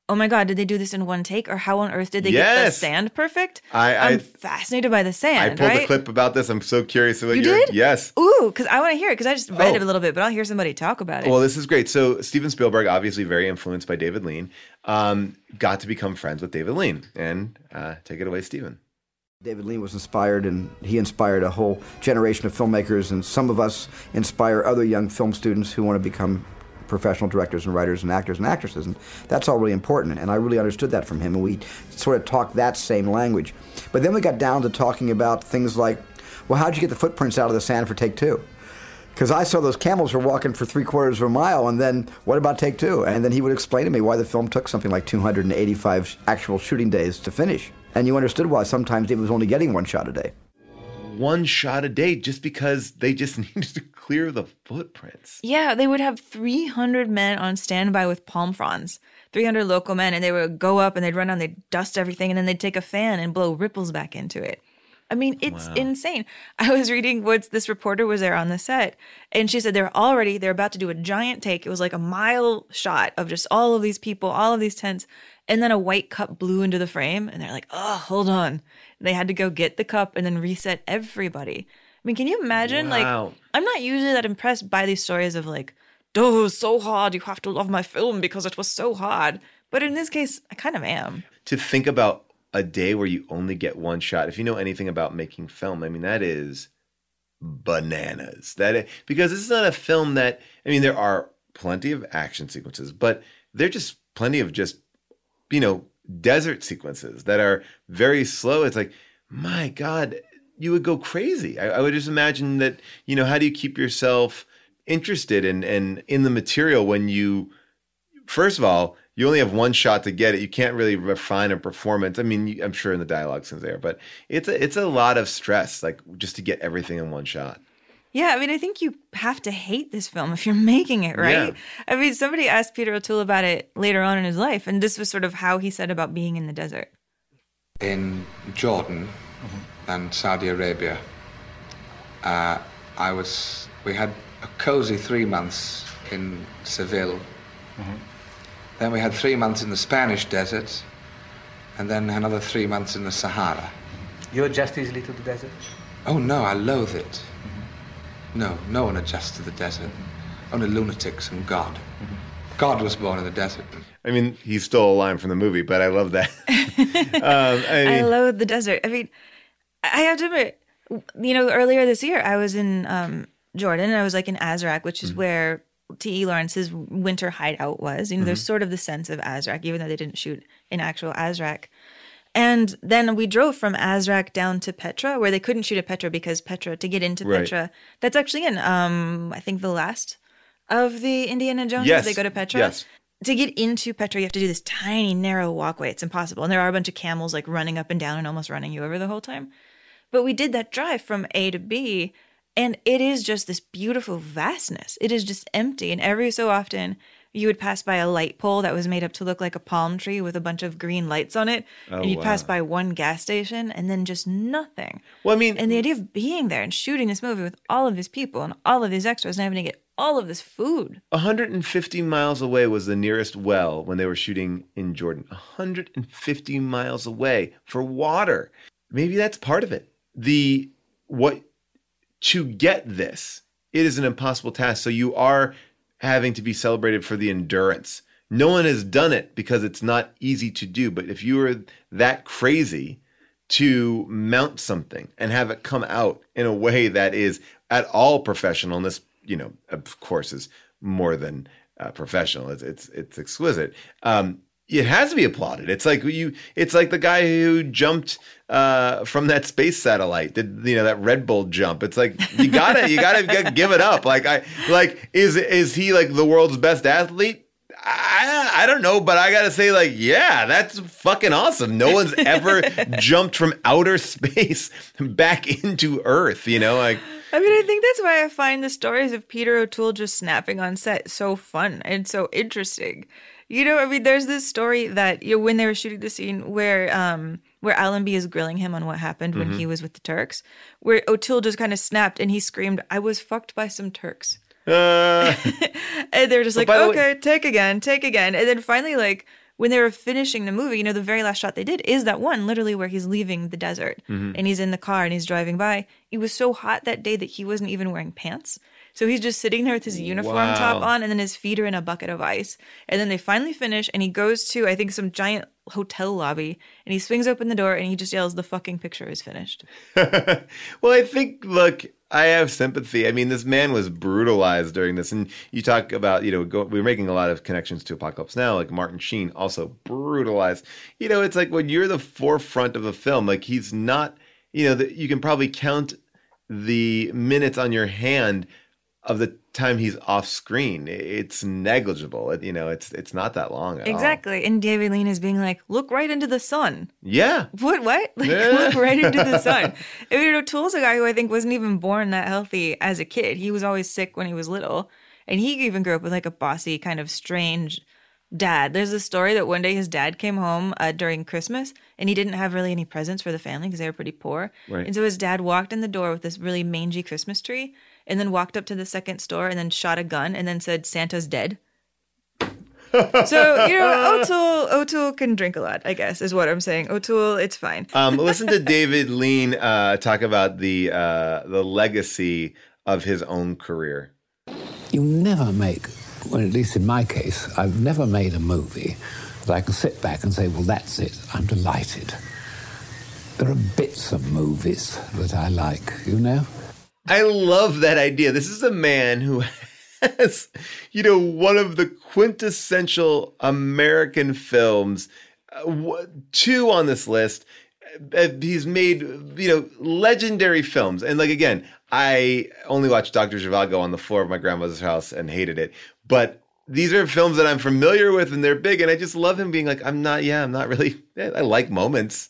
oh my God, did they do this in one take? Or how on earth did they Yes. get the sand perfect? I, I I'm fascinated by the I sand, pulled right? a clip about this. I'm so curious. What You you're- did? Yes. Ooh, because I want to hear it, because I just read Oh. it a little bit, but I'll hear somebody talk about it. Well, this is great. So Steven Spielberg, obviously very influenced by David Lean, um, got to become friends with David Lean. And uh, take it away, Steven. David Lean was inspired, and he inspired a whole generation of filmmakers, and some of us inspire other young film students who want to become professional directors and writers and actors and actresses, and that's all really important, and I really understood that from him, and we sort of talked that same language. But then we got down to talking about things like, well, how'd you get the footprints out of the sand for take two? Because I saw those camels were walking for three quarters of a mile, and then what about take two? And then he would explain to me why the film took something like two hundred eighty-five actual shooting days to finish. And you understood why sometimes David was only getting one shot a day. One shot a day just because they just needed to clear the footprints. Yeah, they would have three hundred men on standby with palm fronds, three hundred local men, and they would go up and they'd run down, they'd dust everything, and then they'd take a fan and blow ripples back into it. I mean, it's Wow. insane. I was reading what this reporter was there on the set, and she said they're already, they're about to do a giant take. It was like a mile shot of just all of these people, all of these tents, and then a white cup blew into the frame, and they're like, oh, hold on. And they had to go get the cup and then reset everybody. I mean, can you imagine? Wow. Like, I'm not usually that impressed by these stories of like, oh, it was so hard, you have to love my film because it was so hard. But in this case, I kind of am. To think about a day where you only get one shot, if you know anything about making film, I mean, that is bananas. That is, because this is not a film that, I mean, there are plenty of action sequences, but they're just plenty of just, you know, desert sequences that are very slow. It's like, my God, you would go crazy. I, I would just imagine that, you know, how do you keep yourself interested in, in, in the material when you, first of all, you only have one shot to get it. You can't really refine a performance. I mean, you, I'm sure in the dialogue scenes there, but it's a, it's a lot of stress, like just to get everything in one shot. Yeah, I mean, I think you have to hate this film if you're making it, right? Yeah. I mean, somebody asked Peter O'Toole about it later on in his life, and this was sort of how he said about being in the desert. In Jordan and Saudi Arabia, uh, I was. We had a cozy three months in Seville. Then we had three months in the Spanish desert, and then another three months in the Sahara. You adjust easily to the desert? Oh no, I loathe it. No, no one adjusts to the desert. Only lunatics and God. God was born in the desert. I mean, he stole a line from the movie, but I love that. um, I, I mean, loathe the desert. I mean, I have to admit, you know, earlier this year, I was in um, Jordan, and I was like in Azraq, which is where T E. Lawrence's winter hideout was. You know, there's Mhm. sort of the sense of Azraq, even though they didn't shoot in actual Azraq. And then we drove from Azraq down to Petra, where they couldn't shoot at Petra because Petra, to get into Right. Petra, that's actually in, um, I think, the last of the Indiana Joneses. Yes. They go to Petra. Yes. To get into Petra, you have to do this tiny, narrow walkway. It's impossible. And there are a bunch of camels like running up and down and almost running you over the whole time. But we did that drive from A to B, and it is just this beautiful vastness. It is just empty. And every so often, you would pass by a light pole that was made up to look like a palm tree with a bunch of green lights on it. Oh, and you'd pass wow. by one gas station and then just nothing. Well, I mean, and the idea of being there and shooting this movie with all of these people and all of these extras and having to get all of this food. one hundred fifty miles away was the nearest well when they were shooting in Jordan. one hundred fifty miles away for water. Maybe that's part of it. The what to get this, it is an impossible task. So you are having to be celebrated for the endurance. No one has done it because it's not easy to do. But if you were that crazy to mount something and have it come out in a way that is at all professional, and this, you know, of course, is more than uh, professional. It's it's it's exquisite. Um, it has to be applauded. It's like you. It's like the guy who jumped uh, from that space satellite. Did you know that Red Bull jump? It's like you gotta you gotta give it up. Like I like is is he like the world's best athlete? I, I don't know, but I gotta say, like, yeah, that's fucking awesome. No one's ever jumped from outer space back into Earth, you know, like. I mean, I think that's why I find the stories of Peter O'Toole just snapping on set so fun and so interesting. You know, I mean, there's this story that, you know, when they were shooting the scene where um where Allenby is grilling him on what happened when Mhm. he was with the Turks, where O'Toole just kind of snapped and he screamed, "I was fucked by some Turks." Uh, And they're just But like, by the way- okay, take again, take again. And then finally, like, when they were finishing the movie, you know, the very last shot they did is that one literally where he's leaving the desert Mhm. and he's in the car and he's driving by. It was so hot that day that he wasn't even wearing pants. So he's just sitting there with his uniform Wow. top on, and then his feet are in a bucket of ice. And then they finally finish, and he goes to, I think, some giant hotel lobby, and he swings open the door, and he just yells, "The fucking picture is finished." Well, I think, look, I have sympathy. I mean, this man was brutalized during this. And you talk about, you know, go, we're making a lot of connections to Apocalypse Now, like Martin Sheen, also brutalized. You know, it's like when you're the forefront of a film, like he's not, you know, the, you can probably count the minutes on your hand of the time he's off screen. It's negligible. It, you know, it's it's not that long at all. Exactly. And David Lean is being like, look right into the sun. Yeah. What? What? Like, Yeah. look right into the sun. I mean, O'Toole's a guy who I think wasn't even born that healthy as a kid. He was always sick when he was little. And he even grew up with like a bossy, kind of strange dad. There's a story that one day his dad came home uh, during Christmas and he didn't have really any presents for the family because they were pretty poor. Right. And so his dad walked in the door with this really mangy Christmas tree and then walked up to the second store and then shot a gun and then said, "Santa's dead." So, you know, O'Toole, O'Toole can drink a lot, I guess, is what I'm saying. O'Toole, it's fine. Um, listen to David Lean uh, talk about the uh, the legacy of his own career. You never make, well, at least in my case, I've never made a movie that I can sit back and say, well, that's it, I'm delighted. There are bits of movies that I like, you know? I love that idea. This is a man who has, you know, one of the quintessential American films, uh, w- two on this list. Uh, he's made, you know, legendary films. And like, again, I only watched Doctor Zhivago on the floor of my grandmother's house and hated it. But these are films that I'm familiar with and they're big. And I just love him being like, I'm not, yeah, I'm not really, I like moments.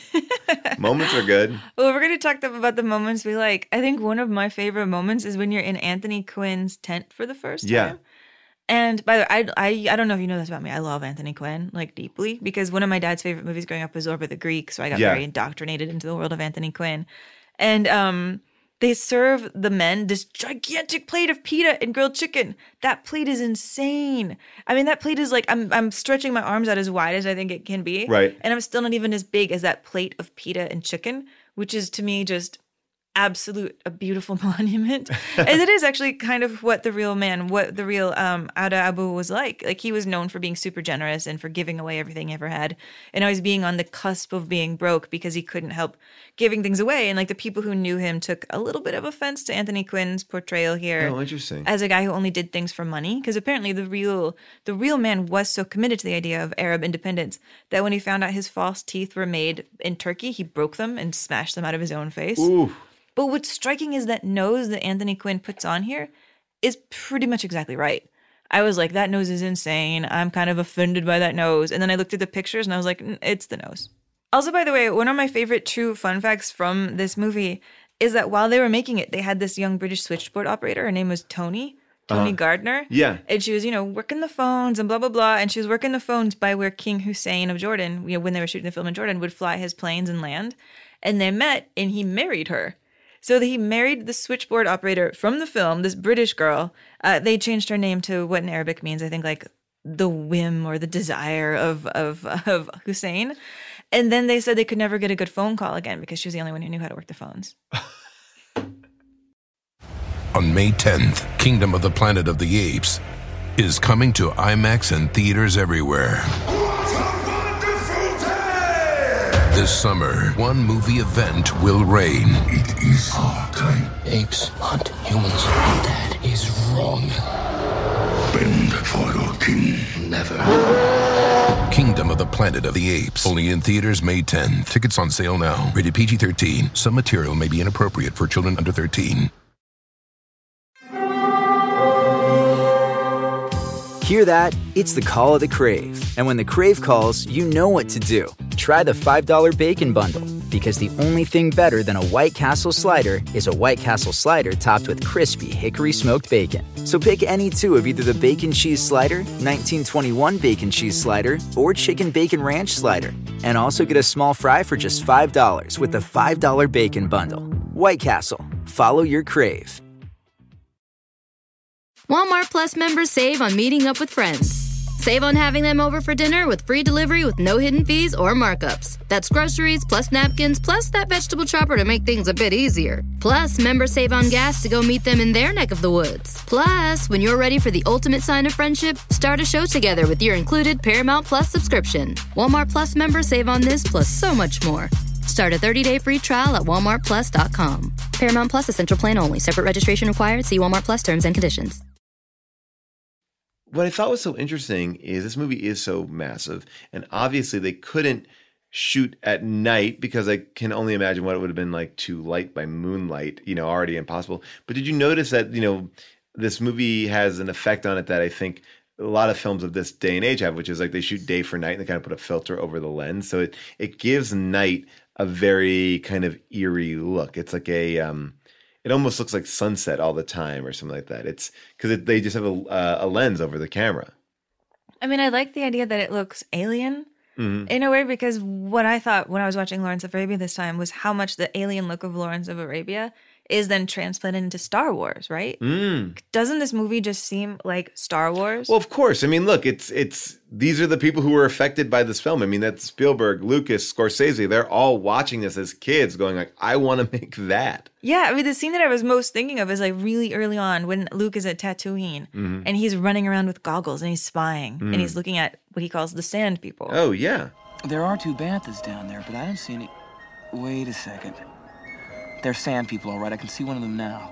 Moments are good. Well, we're going to talk about the moments we like. I think one of my favorite moments is when you're in Anthony Quinn's tent for the first time. Yeah. And by the way, I, I, I don't know if you know this about me. I love Anthony Quinn, like, deeply, because one of my dad's favorite movies growing up was Zorba the Greek, so I got Yeah. very indoctrinated into the world of Anthony Quinn. And um, they serve the men this gigantic plate of pita and grilled chicken. That plate is insane. I mean, that plate is like, I'm I'm stretching my arms out as wide as I think it can be. Right. And I'm still not even as big as that plate of pita and chicken, which is to me just absolute a beautiful monument. And it is actually kind of what the real man, what the real um Ada Abu was like. Like, he was known for being super generous and for giving away everything he ever had, and always being on the cusp of being broke because he couldn't help giving things away. And like, the people who knew him took a little bit of offense to Anthony Quinn's portrayal here. Oh, interesting. As a guy who only did things for money, because apparently the real the real man was so committed to the idea of Arab independence that when he found out his false teeth were made in Turkey, he broke them and smashed them out of his own face. Ooh. But what's striking is that nose that Anthony Quinn puts on here is pretty much exactly right. I was like, that nose is insane. I'm kind of offended by that nose. And then I looked at the pictures and I was like, "Mm, it's the nose." Also, by the way, one of my favorite true fun facts from this movie is that while they were making it, they had this young British switchboard operator. Her name was Tony, Tony Uh-huh. Gardner. Yeah. And she was, you know, working the phones and blah, blah, blah. And she was working the phones by where King Hussein of Jordan, you know, when they were shooting the film in Jordan, would fly his planes and land. And they met and he married her. So he married the switchboard operator from the film, this British girl. Uh, they changed her name to what in Arabic means, I think, like the whim or the desire of, of, of Hussein. And then they said they could never get a good phone call again because she was the only one who knew how to work the phones. On May tenth, Kingdom of the Planet of the Apes is coming to IMAX and theaters everywhere. This summer, one movie event will reign. It is our time. Apes hunt humans. That is wrong. Bend for your king. Never. Kingdom of the Planet of the Apes. Only in theaters May tenth. Tickets on sale now. Rated P G thirteen. Some material may be inappropriate for children under thirteen. Hear that? It's the call of the Crave. And when the Crave calls, you know what to do. Try the five dollar Bacon Bundle, because the only thing better than a White Castle slider is a White Castle slider topped with crispy hickory smoked bacon. So pick any two of either the Bacon Cheese Slider, nineteen twenty-one Bacon Cheese Slider, or Chicken Bacon Ranch Slider. And also get a small fry for just five dollars with the five dollar Bacon Bundle. White Castle. Follow your Crave. Walmart Plus members save on meeting up with friends. Save on having them over for dinner with free delivery with no hidden fees or markups. That's groceries, plus napkins, plus that vegetable chopper to make things a bit easier. Plus, members save on gas to go meet them in their neck of the woods. Plus, when you're ready for the ultimate sign of friendship, start a show together with your included Paramount Plus subscription. Walmart Plus members save on this plus so much more. Start a thirty-day free trial at walmart plus dot com. Paramount Plus Essential Plan only. Separate registration required. See Walmart Plus terms and conditions. What I thought was so interesting is this movie is so massive, and obviously they couldn't shoot at night because I can only imagine what it would have been like to light by moonlight, you know, already impossible. But did you notice that, you know, this movie has an effect on it that I think a lot of films of this day and age have, which is like they shoot day for night and they kind of put a filter over the lens. So it, it gives night a very kind of eerie look. It's like a, um, it almost looks like sunset all the time or something like that. It's because it, they just have a, uh, a lens over the camera. I mean, I like the idea that it looks alien mm-hmm. in a way, because what I thought when I was watching Lawrence of Arabia this time was how much the alien look of Lawrence of Arabia is then transplanted into Star Wars, right? Mm. Doesn't this movie just seem like Star Wars? Well, of course. I mean, look, it's it's these are the people who were affected by this film. I mean, that's Spielberg, Lucas, Scorsese. They're all watching this as kids going like, I want to make that. Yeah, I mean, the scene that I was most thinking of is like really early on when Luke is at Tatooine Mhm. and he's running around with goggles and he's spying Mm. and he's looking at what he calls the sand people. Oh, yeah. There are two banthas down there, but I don't see any... Wait a second. They're sand people, all right. I can see one of them now.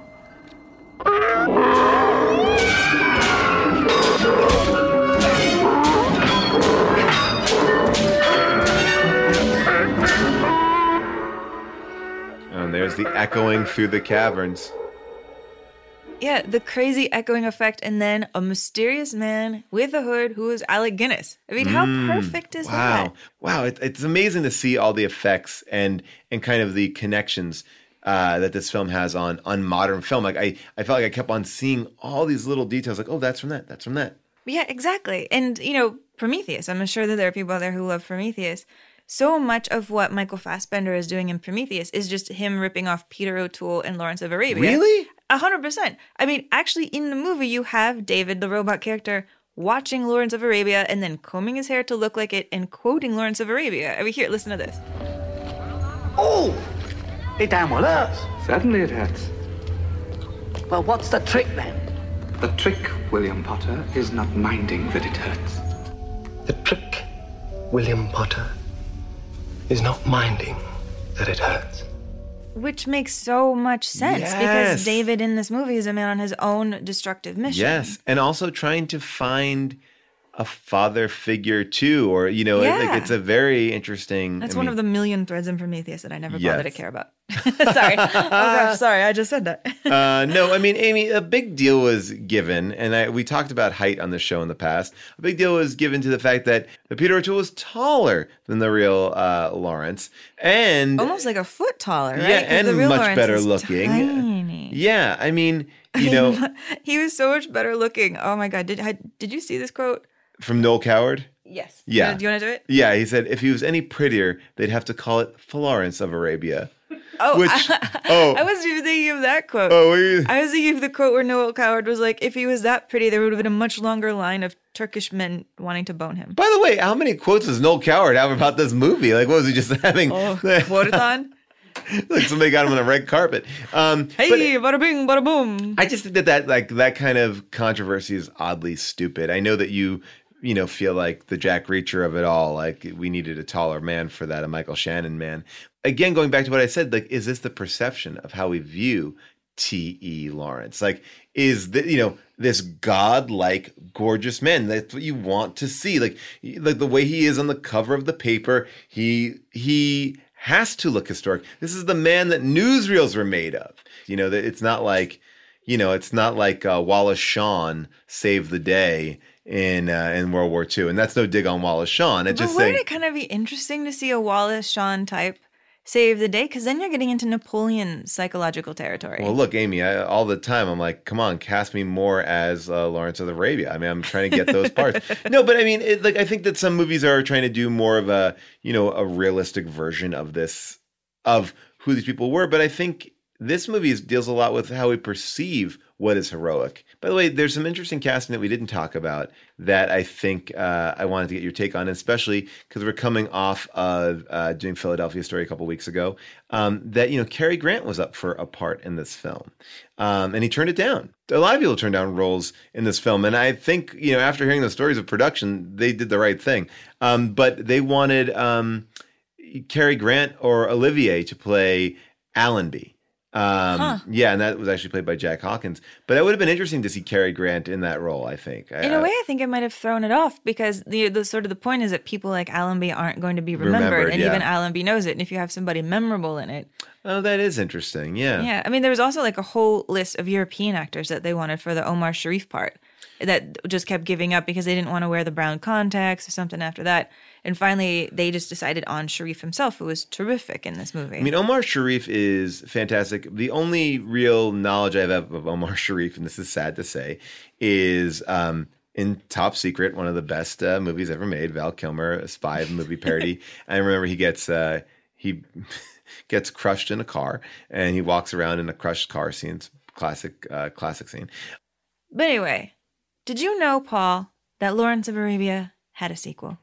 And there's the echoing through the caverns. Yeah, the crazy echoing effect, and then a mysterious man with a hood who is Alec Guinness. I mean, how Mm, perfect is wow. that? Wow, it, it's amazing to see all the effects and and kind of the connections uh, that this film has on on modern film. Like I, I felt like I kept on seeing all these little details. Like, oh, that's from that. That's from that. Yeah, exactly. And, you know, Prometheus, I'm sure that there are people out there who love Prometheus. So much of what Michael Fassbender is doing in Prometheus is just him ripping off Peter O'Toole and Lawrence of Arabia. Really? A hundred percent. I mean, actually, in the movie, you have David, the robot character, watching Lawrence of Arabia and then combing his hair to look like it and quoting Lawrence of Arabia. I mean, here, listen to this. Oh! It damn well hurts. Certainly it hurts. Well, what's the trick then? The trick, William Potter, is not minding that it hurts. The trick, William Potter, is not minding that it hurts. Which makes so much sense Yes. because David in this movie is a man on his own destructive mission. Yes, and also trying to find a father figure too, or you know, Yeah. like it's a very interesting. That's I one mean, of the million threads in Prometheus that I never Yes. bothered to care about. Sorry. Oh gosh, sorry. I just said that. uh, no, I mean, Amy, a big deal was given, and I, we talked about height on the show in the past. A big deal was given to the fact that the Peter O'Toole was taller than the real uh, Lawrence, and Almost like a foot taller, right? yeah, 'Cause and the real much Lawrence better is looking. tiny. Yeah, I mean, you know, He was so much better looking. Oh my god! Did I, did you see this quote? from Noel Coward. Yes. Yeah. Do you want to do it? Yeah, he said if he was any prettier, they'd have to call it Florence of Arabia. Oh, Which, I, oh, I wasn't even thinking of that quote. Oh, were you? I was thinking of the quote where Noel Coward was like, "If he was that pretty, there would have been a much longer line of Turkish men wanting to bone him." By the way, how many quotes does Noel Coward have about this movie? Like, what was he just having? Oh, quotathon. Like somebody got him on the red carpet. Um, Hey, but bada bing, bada boom. I just think that that like that kind of controversy is oddly stupid. I know that you you know feel like the Jack Reacher of it all. Like we needed a taller man for that, a Michael Shannon man. Again, going back to what I said, like, is this the perception of how we view T E. Lawrence? Like, is the you know this godlike, gorgeous man? That's what you want to see. Like, like the way he is on the cover of the paper. He he has to look historic. This is the man that newsreels were made of. You know that it's not like you know it's not like uh, Wallace Shawn saved the day in uh, in World War Two, and that's no dig on Wallace Shawn. It's But just wouldn't saying. it kind of be interesting to see a Wallace Shawn type save the day? Because then you're getting into Napoleon psychological territory. Well, look, Amy, I, all the time I'm like, come on, cast me more as uh, Lawrence of Arabia. I mean, I'm trying to get those parts. No, but I mean, it, like, I think that some movies are trying to do more of a, you know, a realistic version of this, of who these people were. But I think this movie is, deals a lot with how we perceive what is heroic. By the way, there's some interesting casting that we didn't talk about that I think uh, I wanted to get your take on, especially because we're coming off of uh, doing Philadelphia Story a couple weeks ago, um, that, you know, Cary Grant was up for a part in this film, um, and he turned it down. A lot of people turned down roles in this film, and I think, you know, after hearing the stories of production, they did the right thing. Um, but they wanted um, Cary Grant or Olivier to play Allenby. Um, huh. Yeah, and that was actually played by Jack Hawkins. But that would have been interesting to see Cary Grant in that role, I think. In I, a way, I think it might have thrown it off because the, the sort of the point is that people like Allenby aren't going to be remembered, remembered and yeah. even Allenby knows it. And if you have somebody memorable in it. Oh, that is interesting, yeah. Yeah, I mean, there was also like a whole list of European actors that they wanted for the Omar Sharif part that just kept giving up because they didn't want to wear the brown contacts or something after that. And finally, they just decided on Sharif himself, who was terrific in this movie. I mean, Omar Sharif is fantastic. The only real knowledge I have of Omar Sharif, and this is sad to say, is um, in Top Secret, one of the best uh, movies ever made, Val Kilmer, a spy movie parody. I remember he gets uh, he gets crushed in a car, and he walks around in a crushed car scene. It's a classic, uh, classic scene. But anyway, did you know, Paul, that Lawrence of Arabia had a sequel?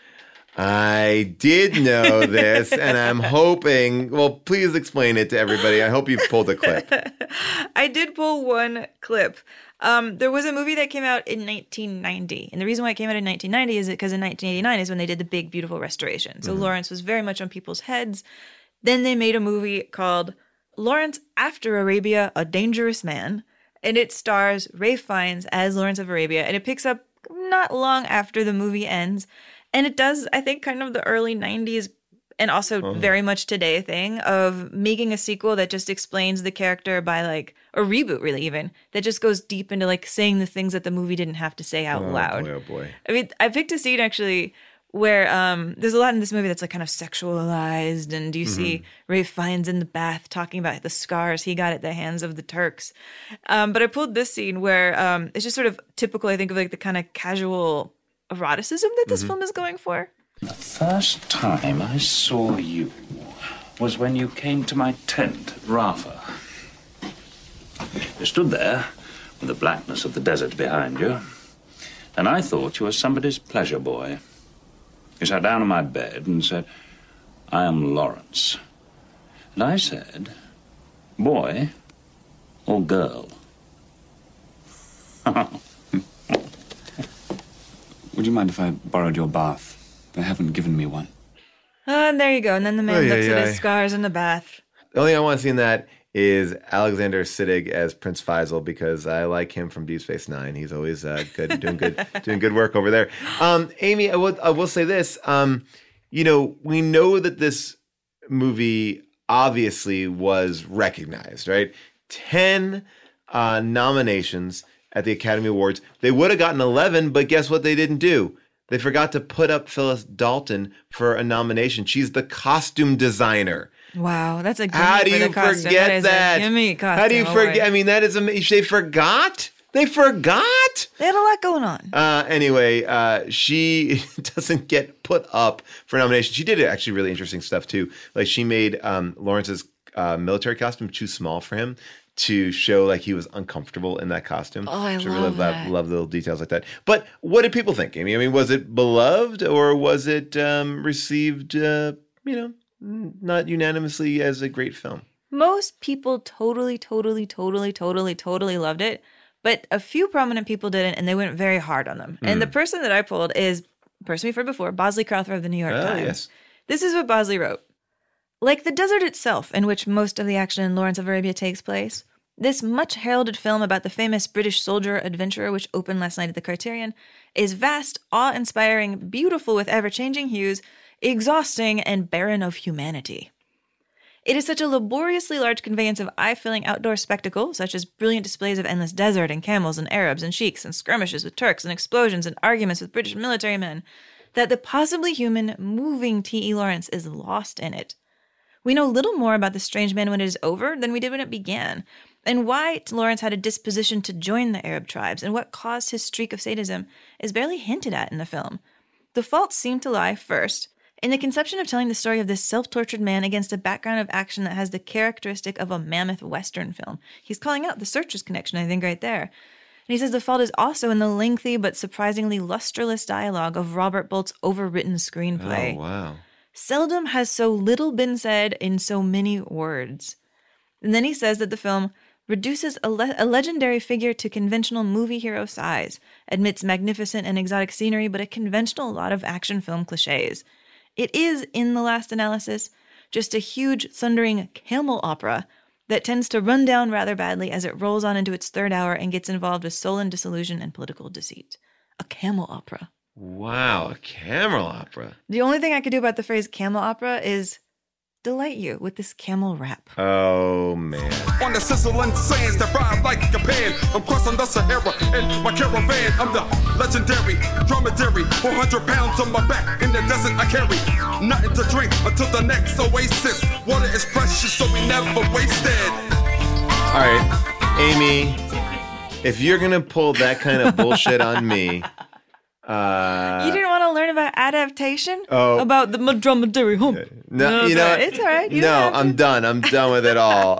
I did know this, and I'm hoping, well, please explain it to everybody. I hope you've pulled a clip. I did pull one clip. Um, there was a movie that came out in nineteen ninety, and the reason why it came out in nineteen ninety is because in nineteen eighty-nine is when they did the big, beautiful restoration. So mm-hmm. Lawrence was very much on people's heads. Then they made a movie called Lawrence After Arabia, A Dangerous Man, and it stars Ralph Fiennes as Lawrence of Arabia, and it picks up not long after the movie ends. And it does, I think, kind of the early nineties and also uh-huh. very much today thing of making a sequel that just explains the character by like a reboot, really, even that just goes deep into like saying the things that the movie didn't have to say out oh, loud. Boy, oh boy! I mean, I picked a scene actually where um, there's a lot in this movie that's like kind of sexualized, and you mm-hmm. see Ralph Fiennes in the bath talking about the scars he got at the hands of the Turks. Um, but I pulled this scene where um, it's just sort of typical, I think, of like the kind of casual eroticism that this mm-hmm. film is going for. The first time I saw you was when you came to my tent at Rafah. You stood there with the blackness of the desert behind you, and I thought you were somebody's pleasure boy. You sat down on my bed and said, "I am Lawrence." And I said, "Boy or girl?" Would you mind if I borrowed your bath? They haven't given me one. Oh, and there you go. And then the man oh, looks yeah, at yeah. his scars in the bath. The only thing I want to see in that is Alexander Siddig as Prince Faisal, because I like him from Deep Space Nine. He's always uh, good, doing good, doing good work over there. Um, Amy, I will, I will say this. Um, you know, we know that this movie obviously was recognized, right? Ten uh, nominations at the Academy Awards. They would have gotten eleven, but guess what they didn't do? They forgot to put up Phyllis Dalton for a nomination. She's the costume designer. Wow, that's a gimme How do for you the costume. forget that? Is that? A gimme costume. How do you oh, forget? boy. I mean, that is amazing. They forgot? They forgot? They had a lot going on. Uh, anyway, uh, she doesn't get put up for nomination. She did actually really interesting stuff, too. Like, she made um, Lawrence's uh, military costume too small for him to show like he was uncomfortable in that costume. Oh, I so love really that. Love, love little details like that. But what did people think, Amy? I mean, was it beloved or was it um, received, uh, you know, not unanimously as a great film? Most people totally, totally, totally, totally, totally loved it. But a few prominent people didn't, and they went very hard on them. Mm. And the person that I pulled is a person we've heard before, Bosley Crowther of the New York oh, Times. Yes. This is what Bosley wrote. Like the desert itself, in which most of the action in Lawrence of Arabia takes place, this much heralded film about the famous British soldier adventurer, which opened last night at the Criterion, is vast, awe-inspiring, beautiful with ever-changing hues, exhausting, and barren of humanity. It is such a laboriously large conveyance of eye-filling outdoor spectacle, such as brilliant displays of endless desert and camels and Arabs and sheiks and skirmishes with Turks and explosions and arguments with British military men, that the possibly human, moving T E. Lawrence is lost in it. We know little more about the strange man when it is over than we did when it began, and why Lawrence had a disposition to join the Arab tribes and what caused his streak of sadism is barely hinted at in the film. The faults seem to lie, first, In the conception of telling the story of this self-tortured man against a background of action that has the characteristic of a mammoth Western film. He's calling out the Searchers connection, I think, right there. And he says the fault is also in the lengthy but surprisingly lusterless dialogue of Robert Bolt's overwritten screenplay. Oh, wow. Seldom has so little been said in so many words. And then he says that the film reduces a, le- a legendary figure to conventional movie hero size, admits magnificent and exotic scenery, but a conventional lot of action film cliches. It is, in the last analysis, just a huge, thundering camel opera that tends to run down rather badly as it rolls on into its third hour and gets involved with sullen disillusion and political deceit. A camel opera. Wow, a camel opera. The only thing I could do about the phrase camel opera is delight you with this camel rap. Oh, man. On the sizzling sands that ride like a pan, I'm crossing the Sahara in my caravan. I'm the legendary dromedary, four hundred pounds on my back. In the desert I carry nothing to drink until the next oasis. Water is precious, so we never waste it. All right, Amy, if you're going to pull that kind of bullshit on me... Uh, you didn't want to learn about adaptation? Oh. About the dromedary hump? No, no you know, it's all right. You no, I'm done. I'm done with it all.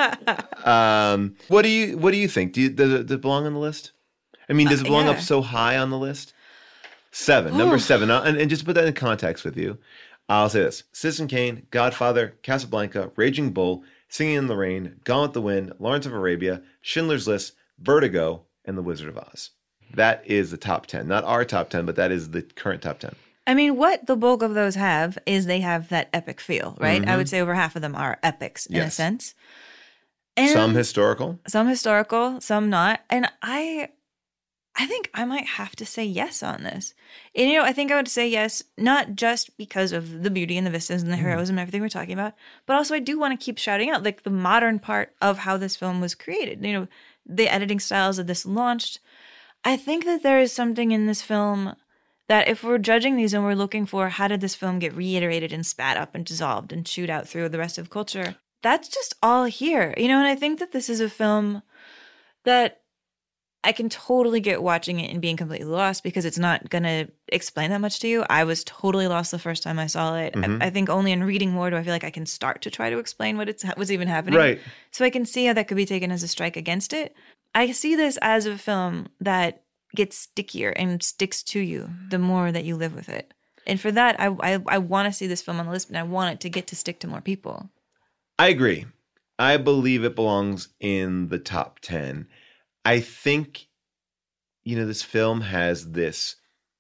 um, what do you What do you think? Do you, does, it, does it belong on the list? I mean, does it belong uh, yeah. up so high on the list? Seven, number seven, uh, and, and just to put that in context with you, I'll say this: Citizen Kane, Godfather, Casablanca, Raging Bull, Singing in the Rain, Gone with the Wind, Lawrence of Arabia, Schindler's List, Vertigo, and The Wizard of Oz. That is the top ten. Not our top ten, but that is the current top ten. I mean, what the bulk of those have is they have that epic feel, right? Mm-hmm. I would say over half of them are epics in Yes. a sense. And Some historical. Some historical, some not. And I I think I might have to say yes on this. And, you know, I think I would say yes, not just because of the beauty and the vistas and the heroism and everything we're talking about, but also I do want to keep shouting out, like, the modern part of how this film was created. You know, the editing styles of this launched. I think that there is something in this film that if we're judging these and we're looking for how did this film get reiterated and spat up and dissolved and chewed out through the rest of culture, that's just all here. You know, and I think that this is a film that I can totally get watching it and being completely lost because it's not going to explain that much to you. I was totally lost the first time I saw it. Mm-hmm. I, I think only in reading more do I feel like I can start to try to explain what it's what's even happening. Right. So I can see how that could be taken as a strike against it. I see this as a film that gets stickier and sticks to you the more that you live with it. And for that, I I, I want to see this film on the list, and I want it to get to stick to more people. I agree. I believe it belongs in the top ten. I think, you know, this film has this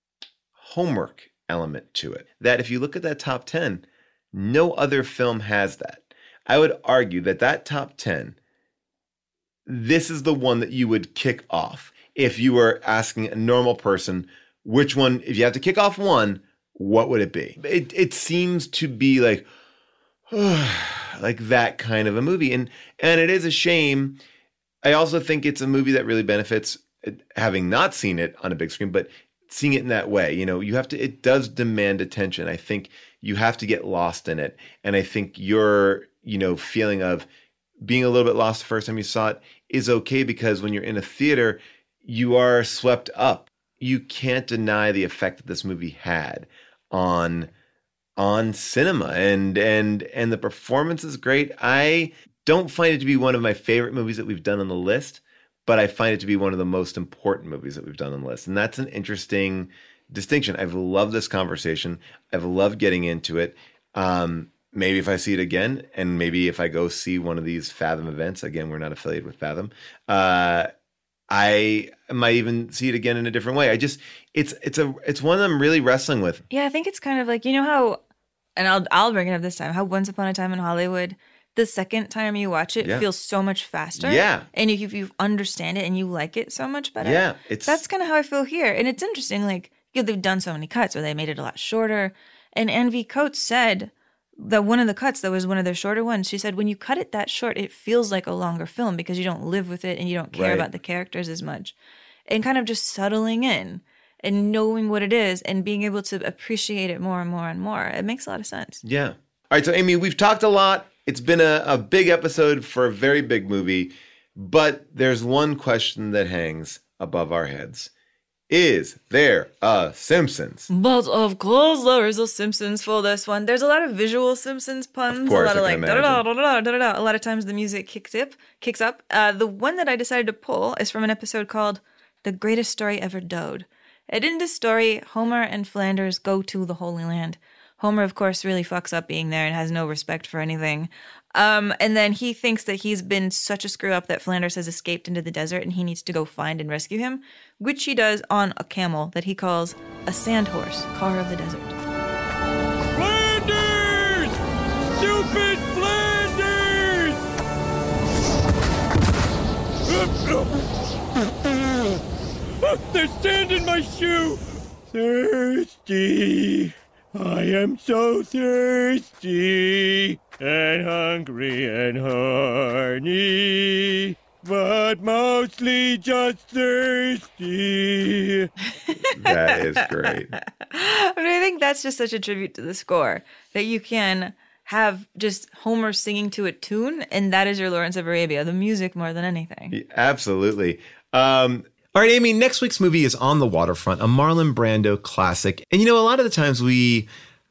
homework element to it that if you look at that top ten, no other film has that. I would argue that that top ten, this is the one that you would kick off if you were asking a normal person which one, if you have to kick off one, what would it be? It it seems to be like, like that kind of a movie. And and it is a shame. I also think it's a movie that really benefits having not seen it on a big screen, but seeing it in that way. You know, you have to, it does demand attention. I think you have to get lost in it. And I think your, you know, feeling of being a little bit lost the first time you saw it is okay, because when you're in a theater, you are swept up. You can't deny the effect that this movie had on on cinema, and and and the performance is great. I don't find it to be one of my favorite movies that we've done on the list, but I find it to be one of the most important movies that we've done on the list. And that's an interesting distinction. I've loved this conversation. I've loved getting into it. Um, maybe if I see it again, and maybe if I go see one of these Fathom events, again, we're not affiliated with Fathom, uh, I might even see it again in a different way. I just, it's it's a it's one that I'm really wrestling with. Yeah, I think it's kind of like, you know how, and I'll I'll bring it up this time, how Once Upon a Time in Hollywood, the second time you watch it, Yeah. feels so much faster. Yeah. And if you, if you understand it and you like it so much better. Yeah, it's- That's kind of how I feel here. And it's interesting, like, you know, they've done so many cuts where they made it a lot shorter. And Anne V. Coates said that one of the cuts that was one of their shorter ones, she said, when you cut it that short, it feels like a longer film because you don't live with it and you don't care Right. about the characters as much. And kind of just settling in and knowing what it is and being able to appreciate it more and more and more. It makes a lot of sense. Yeah. All right. So, Amy, we've talked a lot. It's been a, a big episode for a very big movie, but there's one question that hangs above our heads. is there a Simpsons? But of course there is a Simpsons for this one. There's a lot of visual Simpsons puns. Of course, a lot of I can like da da da da da da da. A lot of times the music kicks up. Kicks up. Uh, the one that I decided to pull is from an episode called "The Greatest Story Ever Doed." And in this story, Homer and Flanders go to the Holy Land. Homer, of course, really fucks up being there and has no respect for anything. Um, and then he thinks that he's been such a screw up that Flanders has escaped into the desert and he needs to go find and rescue him, which he does on a camel that he calls a sand horse, car of the desert. Flanders! Stupid Flanders! There's sand in my shoe! Thirsty! I am so thirsty and hungry and horny, but mostly just thirsty. That is great. I mean, I think that's just such a tribute to the score that you can have just Homer singing to a tune, and that is your Lawrence of Arabia, the music more than anything. Absolutely. Um, all right, Amy, next week's movie is On the Waterfront, a Marlon Brando classic. And, you know, a lot of the times we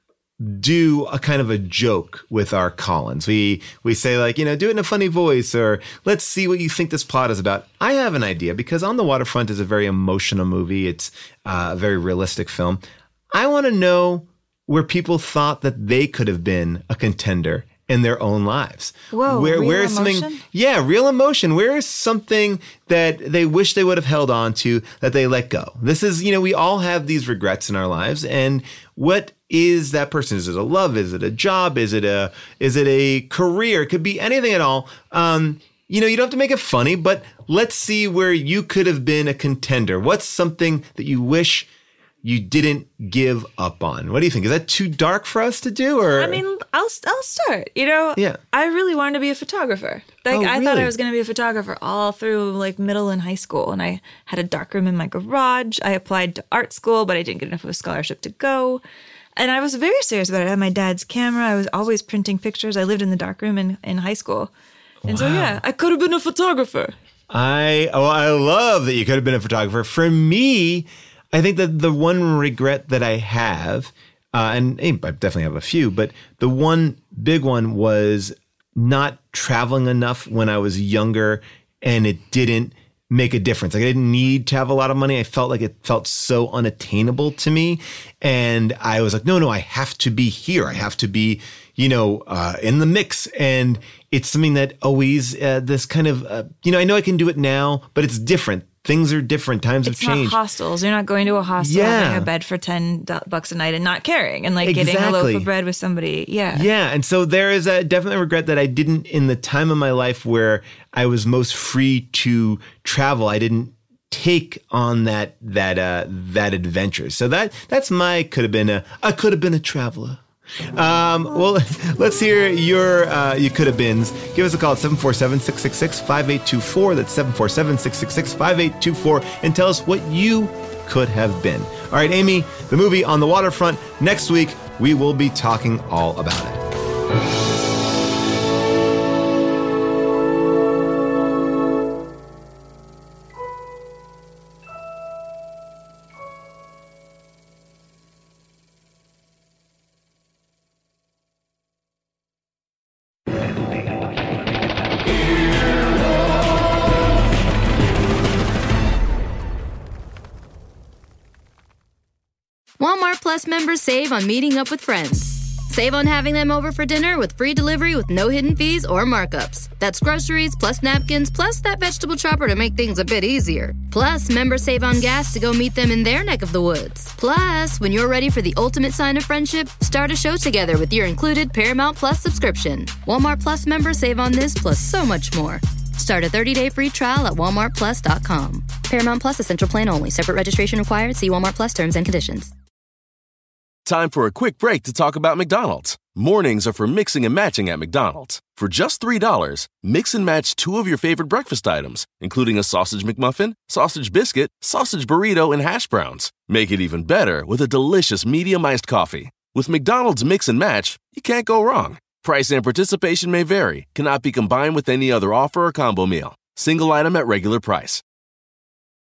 do a kind of a joke with our call-ins. We we say like, you know, do it in a funny voice, or let's see what you think this plot is about. I have an idea, because On the Waterfront is a very emotional movie. It's uh, a very realistic film. I want to know where people thought that they could have been a contender in their own lives. Whoa, where, real where is emotion? something, yeah, real emotion. Where is something that they wish they would have held on to that they let go? This is, you know, we all have these regrets in our lives. And what is that person? Is it a love? Is it a job? Is it a, is it a career? It could be anything at all. Um, you know, you don't have to make it funny, but let's see where you could have been a contender. What's something that you wish you didn't give up on? What do you think? Is that too dark for us to do? Or I mean, I'll I'll start. You know, yeah. I really wanted to be a photographer. Like, Oh, I thought I really? was going to be a photographer all through like middle and high school. And I had a darkroom in my garage. I applied to art school, but I didn't get enough of a scholarship to go. And I was very serious about it. I had my dad's camera. I was always printing pictures. I lived in the darkroom in, in high school. And so, Wow. yeah, I could have been a photographer. I oh, I love that you could have been a photographer. For me, I think that the one regret that I have, uh, and I definitely have a few, but the one big one was not traveling enough when I was younger, and it didn't make a difference. Like, I didn't need to have a lot of money. I felt like it felt so unattainable to me. And I was like, no, no, I have to be here. I have to be, you know, uh, in the mix. And it's something that always, uh, this kind of, uh, you know, I know I can do it now, but it's different. Things are different. Times It's have changed. not hostels. You're not going to a hostel, Yeah. having a bed for ten bucks a night and not caring and like getting a loaf Exactly. of bread with somebody. Yeah. Yeah. And so there is a definite regret that I didn't, in the time of my life where I was most free to travel, I didn't take on that, that, uh, that adventure. So that, that's my, could have been a, I could have been a traveler. Um, well, let's hear your, uh, you could have beens. Give us a call at seven four seven, six six six, five eight two four. That's seven four seven, six six six, five eight two four. And tell us what you could have been. All right, Amy, the movie On the Waterfront. Next week, we will be talking all about it. Walmart Plus members save on meeting up with friends. Save on having them over for dinner with free delivery with no hidden fees or markups. That's groceries plus napkins plus that vegetable chopper to make things a bit easier. Plus, members save on gas to go meet them in their neck of the woods. Plus, when you're ready for the ultimate sign of friendship, start a show together with your included Paramount Plus subscription. Walmart Plus members save on this plus so much more. Start a thirty-day free trial at walmart plus dot com. Paramount Plus Essential Plan only. Separate registration required. See Walmart Plus terms and conditions. Time for a quick break to talk about McDonald's. Mornings are for mixing and matching at McDonald's. For just three dollars, mix and match two of your favorite breakfast items, including a sausage McMuffin, sausage biscuit, sausage burrito, and hash browns. Make it even better with a delicious medium iced coffee. With McDonald's Mix and Match, you can't go wrong. Price and participation may vary, cannot be combined with any other offer or combo meal. Single item at regular price.